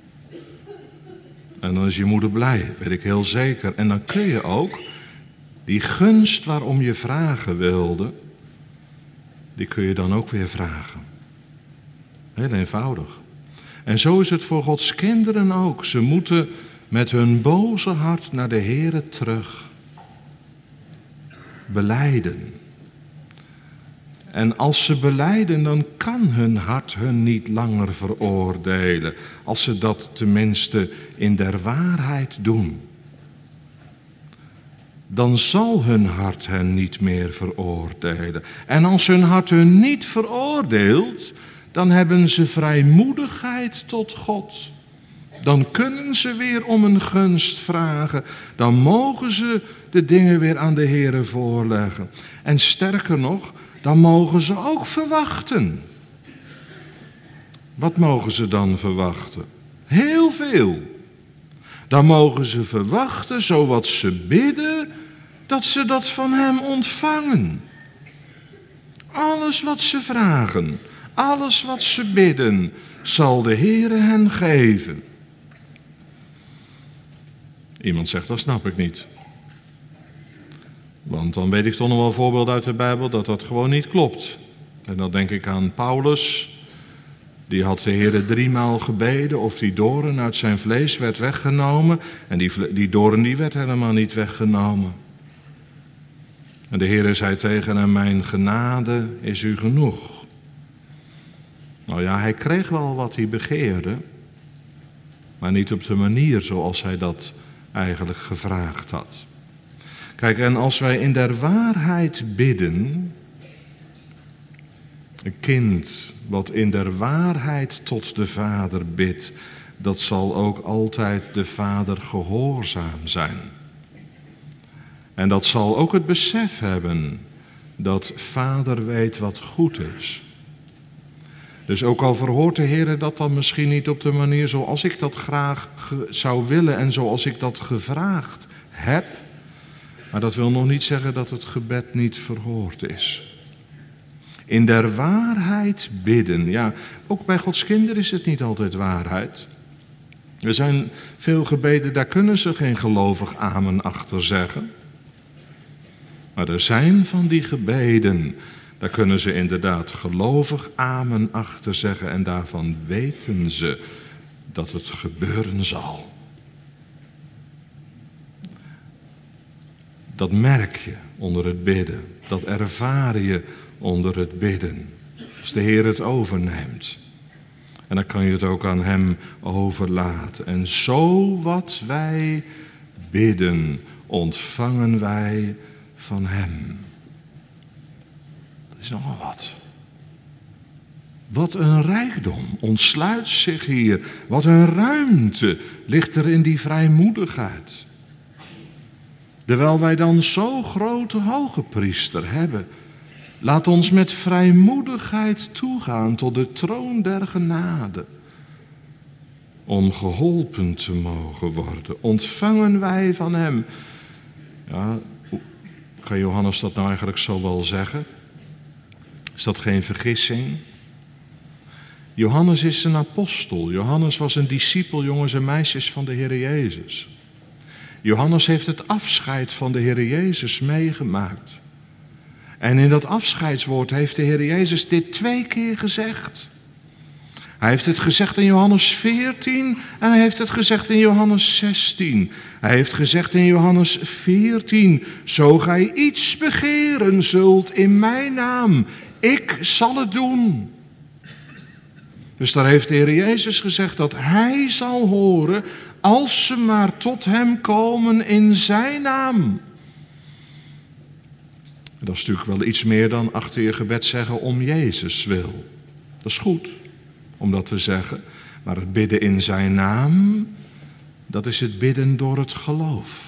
En dan is je moeder blij, weet ik heel zeker. En dan kun je ook die gunst waarom je vragen wilde, die kun je dan ook weer vragen. Heel eenvoudig. En zo is het voor Gods kinderen ook. Ze moeten met hun boze hart naar de Heere terug. Belijden. En als ze belijden, dan kan hun hart hun niet langer veroordelen. Als ze dat tenminste in der waarheid doen. Dan zal hun hart hen niet meer veroordelen. En als hun hart hun niet veroordeelt, dan hebben ze vrijmoedigheid tot God. Dan kunnen ze weer om een gunst vragen. Dan mogen ze de dingen weer aan de Heere voorleggen. En sterker nog, dan mogen ze ook verwachten. Wat mogen ze dan verwachten? Heel veel. Dan mogen ze verwachten, zo wat ze bidden, dat ze dat van hem ontvangen. Alles wat ze vragen, alles wat ze bidden, zal de Heere hen geven. Iemand zegt, dat snap ik niet. Want dan weet ik toch nog wel een voorbeeld uit de Bijbel dat dat gewoon niet klopt. En dan denk ik aan Paulus. Die had de Heere driemaal gebeden of die doorn uit zijn vlees werd weggenomen. En die, die doorn die werd helemaal niet weggenomen. En de Heere zei tegen hem, mijn genade is u genoeg. Nou ja, hij kreeg wel wat hij begeerde. Maar niet op de manier zoals hij dat eigenlijk gevraagd had. Kijk, en als wij in der waarheid bidden, een kind wat in der waarheid tot de Vader bidt, dat zal ook altijd de Vader gehoorzaam zijn. En dat zal ook het besef hebben dat Vader weet wat goed is. Dus ook al verhoort de Heer dat dan misschien niet op de manier zoals ik dat graag ge- zou willen en zoals ik dat gevraagd heb, maar dat wil nog niet zeggen dat het gebed niet verhoord is. In der waarheid bidden. Ja, ook bij Gods kinderen is het niet altijd waarheid. Er zijn veel gebeden, daar kunnen ze geen gelovig amen achter zeggen. Maar er zijn van die gebeden, daar kunnen ze inderdaad gelovig amen achter zeggen. En daarvan weten ze dat het gebeuren zal. Dat merk je onder het bidden. Dat ervaar je onder het bidden. Als de Heer het overneemt. En dan kan je het ook aan hem overlaten. En zo wat wij bidden, ontvangen wij van hem. Dat is nogal wat. Wat een rijkdom ontsluit zich hier. Wat een ruimte ligt er in die vrijmoedigheid. Terwijl wij dan zo'n grote hoge priester hebben, laat ons met vrijmoedigheid toegaan tot de troon der genade. Om geholpen te mogen worden, ontvangen wij van hem. Ja, kan Johannes dat nou eigenlijk zo wel zeggen? Is dat geen vergissing? Johannes is een apostel. Johannes was een discipel, jongens en meisjes, van de Heer Jezus. Johannes heeft het afscheid van de Heer Jezus meegemaakt. En in dat afscheidswoord heeft de Heer Jezus dit twee keer gezegd. Hij heeft het gezegd in Johannes veertien en hij heeft het gezegd in Johannes zestien. Hij heeft gezegd in Johannes veertien, zo gij iets begeren zult in mijn naam, ik zal het doen. Dus daar heeft de Heer Jezus gezegd dat hij zal horen als ze maar tot hem komen in zijn naam. Dat is natuurlijk wel iets meer dan achter je gebed zeggen om Jezus wil. Dat is goed om dat te zeggen. Maar het bidden in zijn naam, dat is het bidden door het geloof.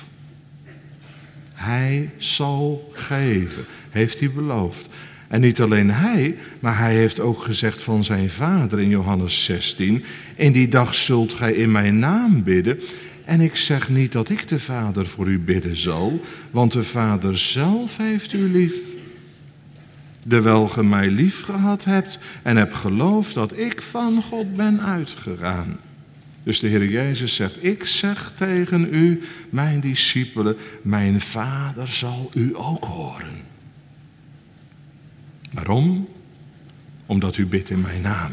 Hij zal geven, heeft hij beloofd. En niet alleen hij, maar hij heeft ook gezegd van zijn vader in Johannes zestien... in die dag zult gij in mijn naam bidden. En ik zeg niet dat ik de Vader voor u bidden zal, want de Vader zelf heeft u lief. Terwijl ge mij lief gehad hebt en hebt geloofd dat ik van God ben uitgegaan. Dus de Heer Jezus zegt, ik zeg tegen u, mijn discipelen, mijn Vader zal u ook horen. Waarom? Omdat u bidt in mijn naam.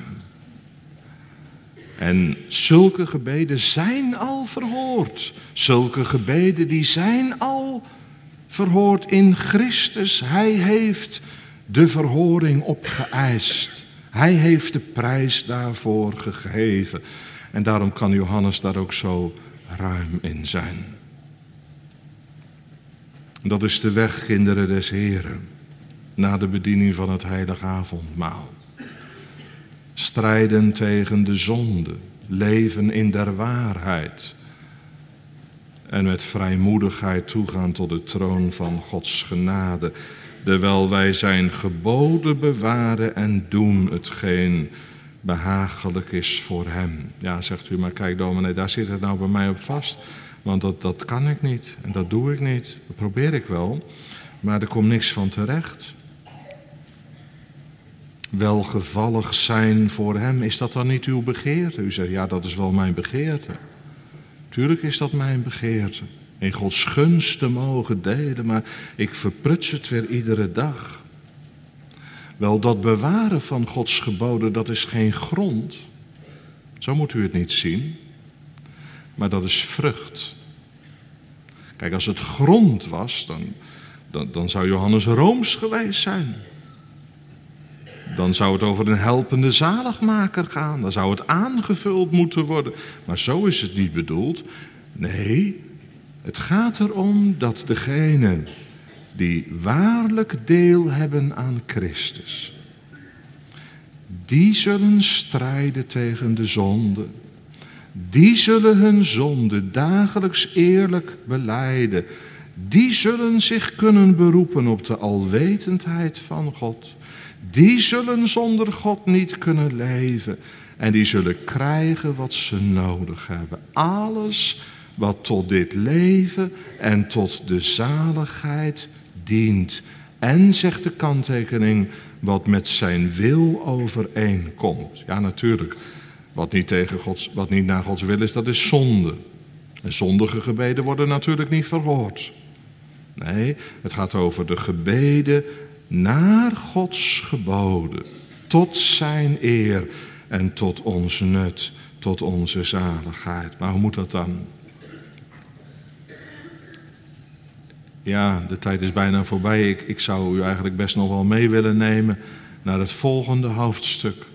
En zulke gebeden zijn al verhoord. Zulke gebeden die zijn al verhoord in Christus. Hij heeft de verhoring opgeëist. Hij heeft de prijs daarvoor gegeven. En daarom kan Johannes daar ook zo ruim in zijn. Dat is de weg, kinderen des Heren, na de bediening van het heilige avondmaal. Strijden tegen de zonde, leven in der waarheid en met vrijmoedigheid toegaan tot de troon van Gods genade, terwijl wij zijn geboden bewaren en doen hetgeen behagelijk is voor hem. Ja, zegt u, maar kijk dominee, daar zit het nou bij mij op vast, want dat, dat kan ik niet en dat doe ik niet. Dat probeer ik wel, maar er komt niks van terecht. Welgevallig zijn voor hem, is dat dan niet uw begeerte? U zegt, ja, dat is wel mijn begeerte. Tuurlijk is dat mijn begeerte. In Gods gunst te mogen delen, maar ik verpruts het weer iedere dag. Wel, dat bewaren van Gods geboden, dat is geen grond. Zo moet u het niet zien. Maar dat is vrucht. Kijk, als het grond was, dan, dan, dan zou Johannes rooms geweest zijn. Dan zou het over een helpende zaligmaker gaan. Dan zou het aangevuld moeten worden. Maar zo is het niet bedoeld. Nee, het gaat erom dat degenen die waarlijk deel hebben aan Christus, die zullen strijden tegen de zonde. Die zullen hun zonde dagelijks eerlijk belijden. Die zullen zich kunnen beroepen op de alwetendheid van God. Die zullen zonder God niet kunnen leven. En die zullen krijgen wat ze nodig hebben. Alles wat tot dit leven en tot de zaligheid dient. En, zegt de kanttekening, wat met zijn wil overeenkomt. Ja, natuurlijk. Wat niet, tegen Gods, wat niet naar Gods wil is, dat is zonde. En zondige gebeden worden natuurlijk niet verhoord. Nee, het gaat over de gebeden naar Gods geboden, tot zijn eer en tot ons nut, tot onze zaligheid. Maar hoe moet dat dan? Ja, de tijd is bijna voorbij. Ik, ik zou u eigenlijk best nog wel mee willen nemen naar het volgende hoofdstuk.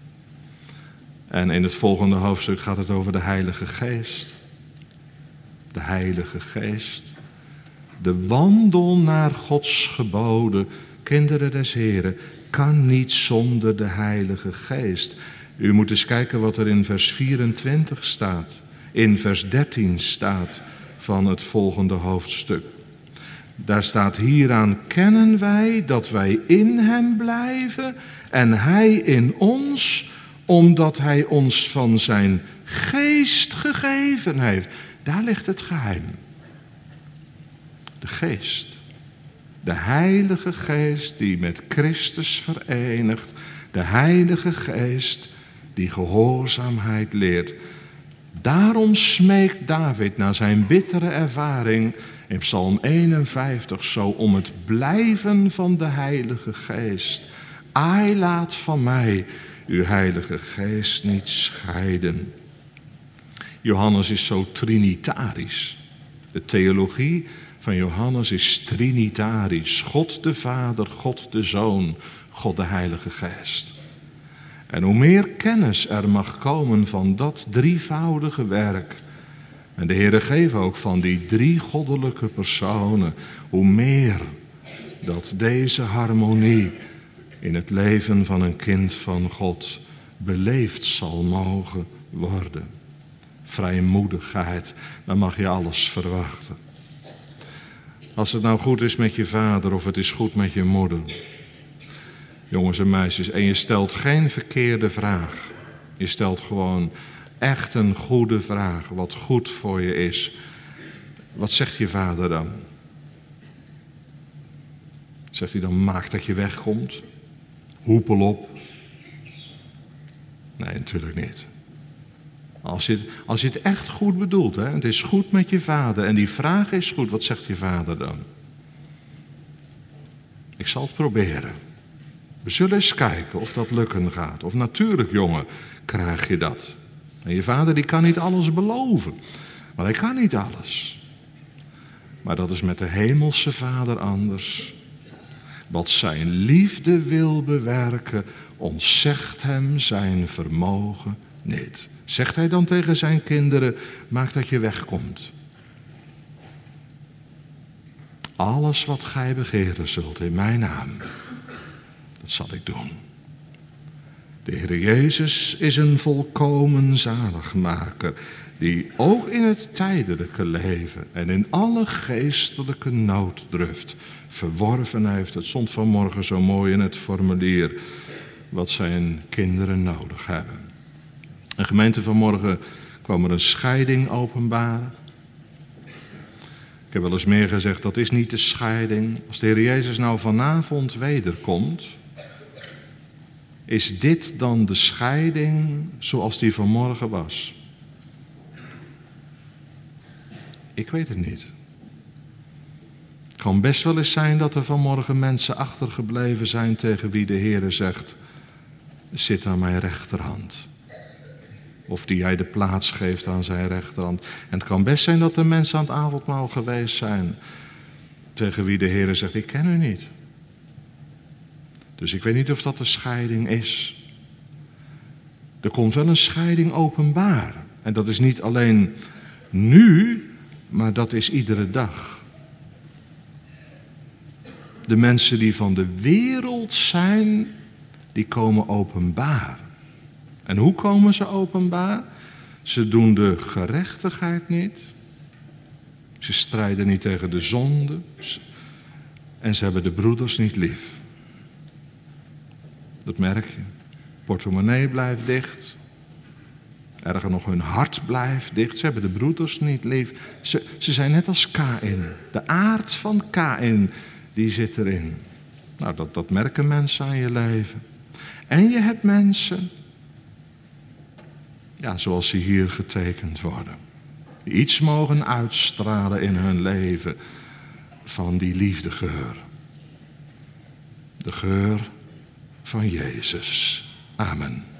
En in het volgende hoofdstuk gaat het over de Heilige Geest. De Heilige Geest. De wandel naar Gods geboden, kinderen des Heren, kan niet zonder de Heilige Geest. U moet eens kijken wat er in vers vierentwintig staat. In vers dertien staat van het volgende hoofdstuk. Daar staat: hieraan kennen wij dat wij in hem blijven en hij in ons, omdat hij ons van zijn geest gegeven heeft. Daar ligt het geheim. De geest. De Heilige Geest die met Christus verenigt. De Heilige Geest die gehoorzaamheid leert. Daarom smeekt David na zijn bittere ervaring in Psalm eenenvijftig zo om het blijven van de Heilige Geest. Ai, laat van mij uw Heilige Geest niet scheiden. Johannes is zo trinitarisch. De theologie van Johannes is trinitarisch. God de Vader, God de Zoon, God de Heilige Geest. En hoe meer kennis er mag komen van dat drievoudige werk, en de Heere geeft ook van die drie goddelijke personen, hoe meer dat deze harmonie in het leven van een kind van God beleefd zal mogen worden. Vrijmoedigheid, dan mag je alles verwachten. Als het nou goed is met je vader of het is goed met je moeder. Jongens en meisjes, en je stelt geen verkeerde vraag. Je stelt gewoon echt een goede vraag, wat goed voor je is. Wat zegt je vader dan? Zegt hij dan, maak dat je wegkomt? Hoepel op? Nee, natuurlijk niet. Als je, het, als je het echt goed bedoelt, hè, het is goed met je vader en die vraag is goed, wat zegt je vader dan? Ik zal het proberen. We zullen eens kijken of dat lukken gaat. Of natuurlijk, jongen, krijg je dat. En je vader die kan niet alles beloven. Maar hij kan niet alles. Maar dat is met de hemelse vader anders. Wat zijn liefde wil bewerken, ontzegt hem zijn vermogen niet. Zegt hij dan tegen zijn kinderen, maak dat je wegkomt. Alles wat gij begeren zult in mijn naam, dat zal ik doen. De Heer Jezus is een volkomen zaligmaker, die ook in het tijdelijke leven en in alle geestelijke nooddruft verworven heeft. Het stond vanmorgen zo mooi in het formulier wat zijn kinderen nodig hebben. Een gemeente vanmorgen kwam er een scheiding openbaren. Ik heb wel eens meer gezegd, dat is niet de scheiding. Als de Heer Jezus nou vanavond wederkomt, is dit dan de scheiding zoals die vanmorgen was? Ik weet het niet. Het kan best wel eens zijn dat er vanmorgen mensen achtergebleven zijn tegen wie de Heer zegt, zit aan mijn rechterhand. Of die hij de plaats geeft aan zijn rechterhand. En het kan best zijn dat er mensen aan het avondmaal geweest zijn tegen wie de Heer zegt, ik ken u niet. Dus ik weet niet of dat de scheiding is. Er komt wel een scheiding openbaar. En dat is niet alleen nu, maar dat is iedere dag. De mensen die van de wereld zijn, die komen openbaar. En hoe komen ze openbaar? Ze doen de gerechtigheid niet. Ze strijden niet tegen de zonde. En ze hebben de broeders niet lief. Dat merk je. Portemonnee blijft dicht. Erger nog, hun hart blijft dicht. Ze hebben de broeders niet lief. Ze, ze zijn net als Kaïn. De aard van Kaïn, die zit erin. Nou, dat, dat merken mensen aan je leven. En je hebt mensen, ja, zoals ze hier getekend worden, die iets mogen uitstralen in hun leven van die liefdegeur. De geur van Jezus. Amen.